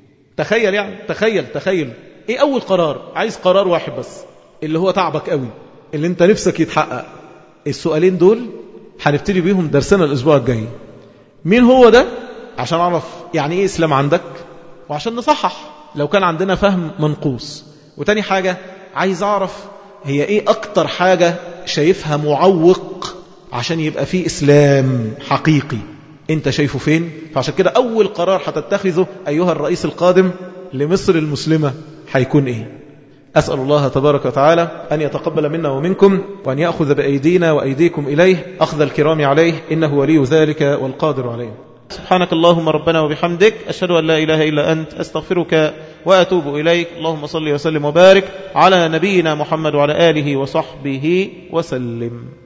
تخيل يعني، تخيل ايه اول قرار؟ عايز قرار واحد بس اللي هو تعبك قوي، اللي انت نفسك يتحقق. السؤالين دول هنبتدي بيهم درسنا الاسبوع الجاي. مين هو ده؟ عشان اعرف يعني ايه اسلام عندك، وعشان نصحح لو كان عندنا فهم منقوص. وتاني حاجة عايز اعرف هي ايه اكتر حاجة شايفها معوق عشان يبقى فيه اسلام حقيقي، انت شايفه فين؟ فعشان كده اول قرار هتتخذه ايها الرئيس القادم لمصر المسلمة هيكون ايه؟ أسأل الله تبارك وتعالى أن يتقبل منا ومنكم، وأن يأخذ بأيدينا وأيديكم إليه أخذ الكرام عليه، إنه ولي ذلك والقادر عليه. سبحانك اللهم ربنا وبحمدك، أشهد أن لا إله إلا أنت، أستغفرك وأتوب إليك. اللهم صل وسلم وبارك على نبينا محمد وعلى آله وصحبه وسلم.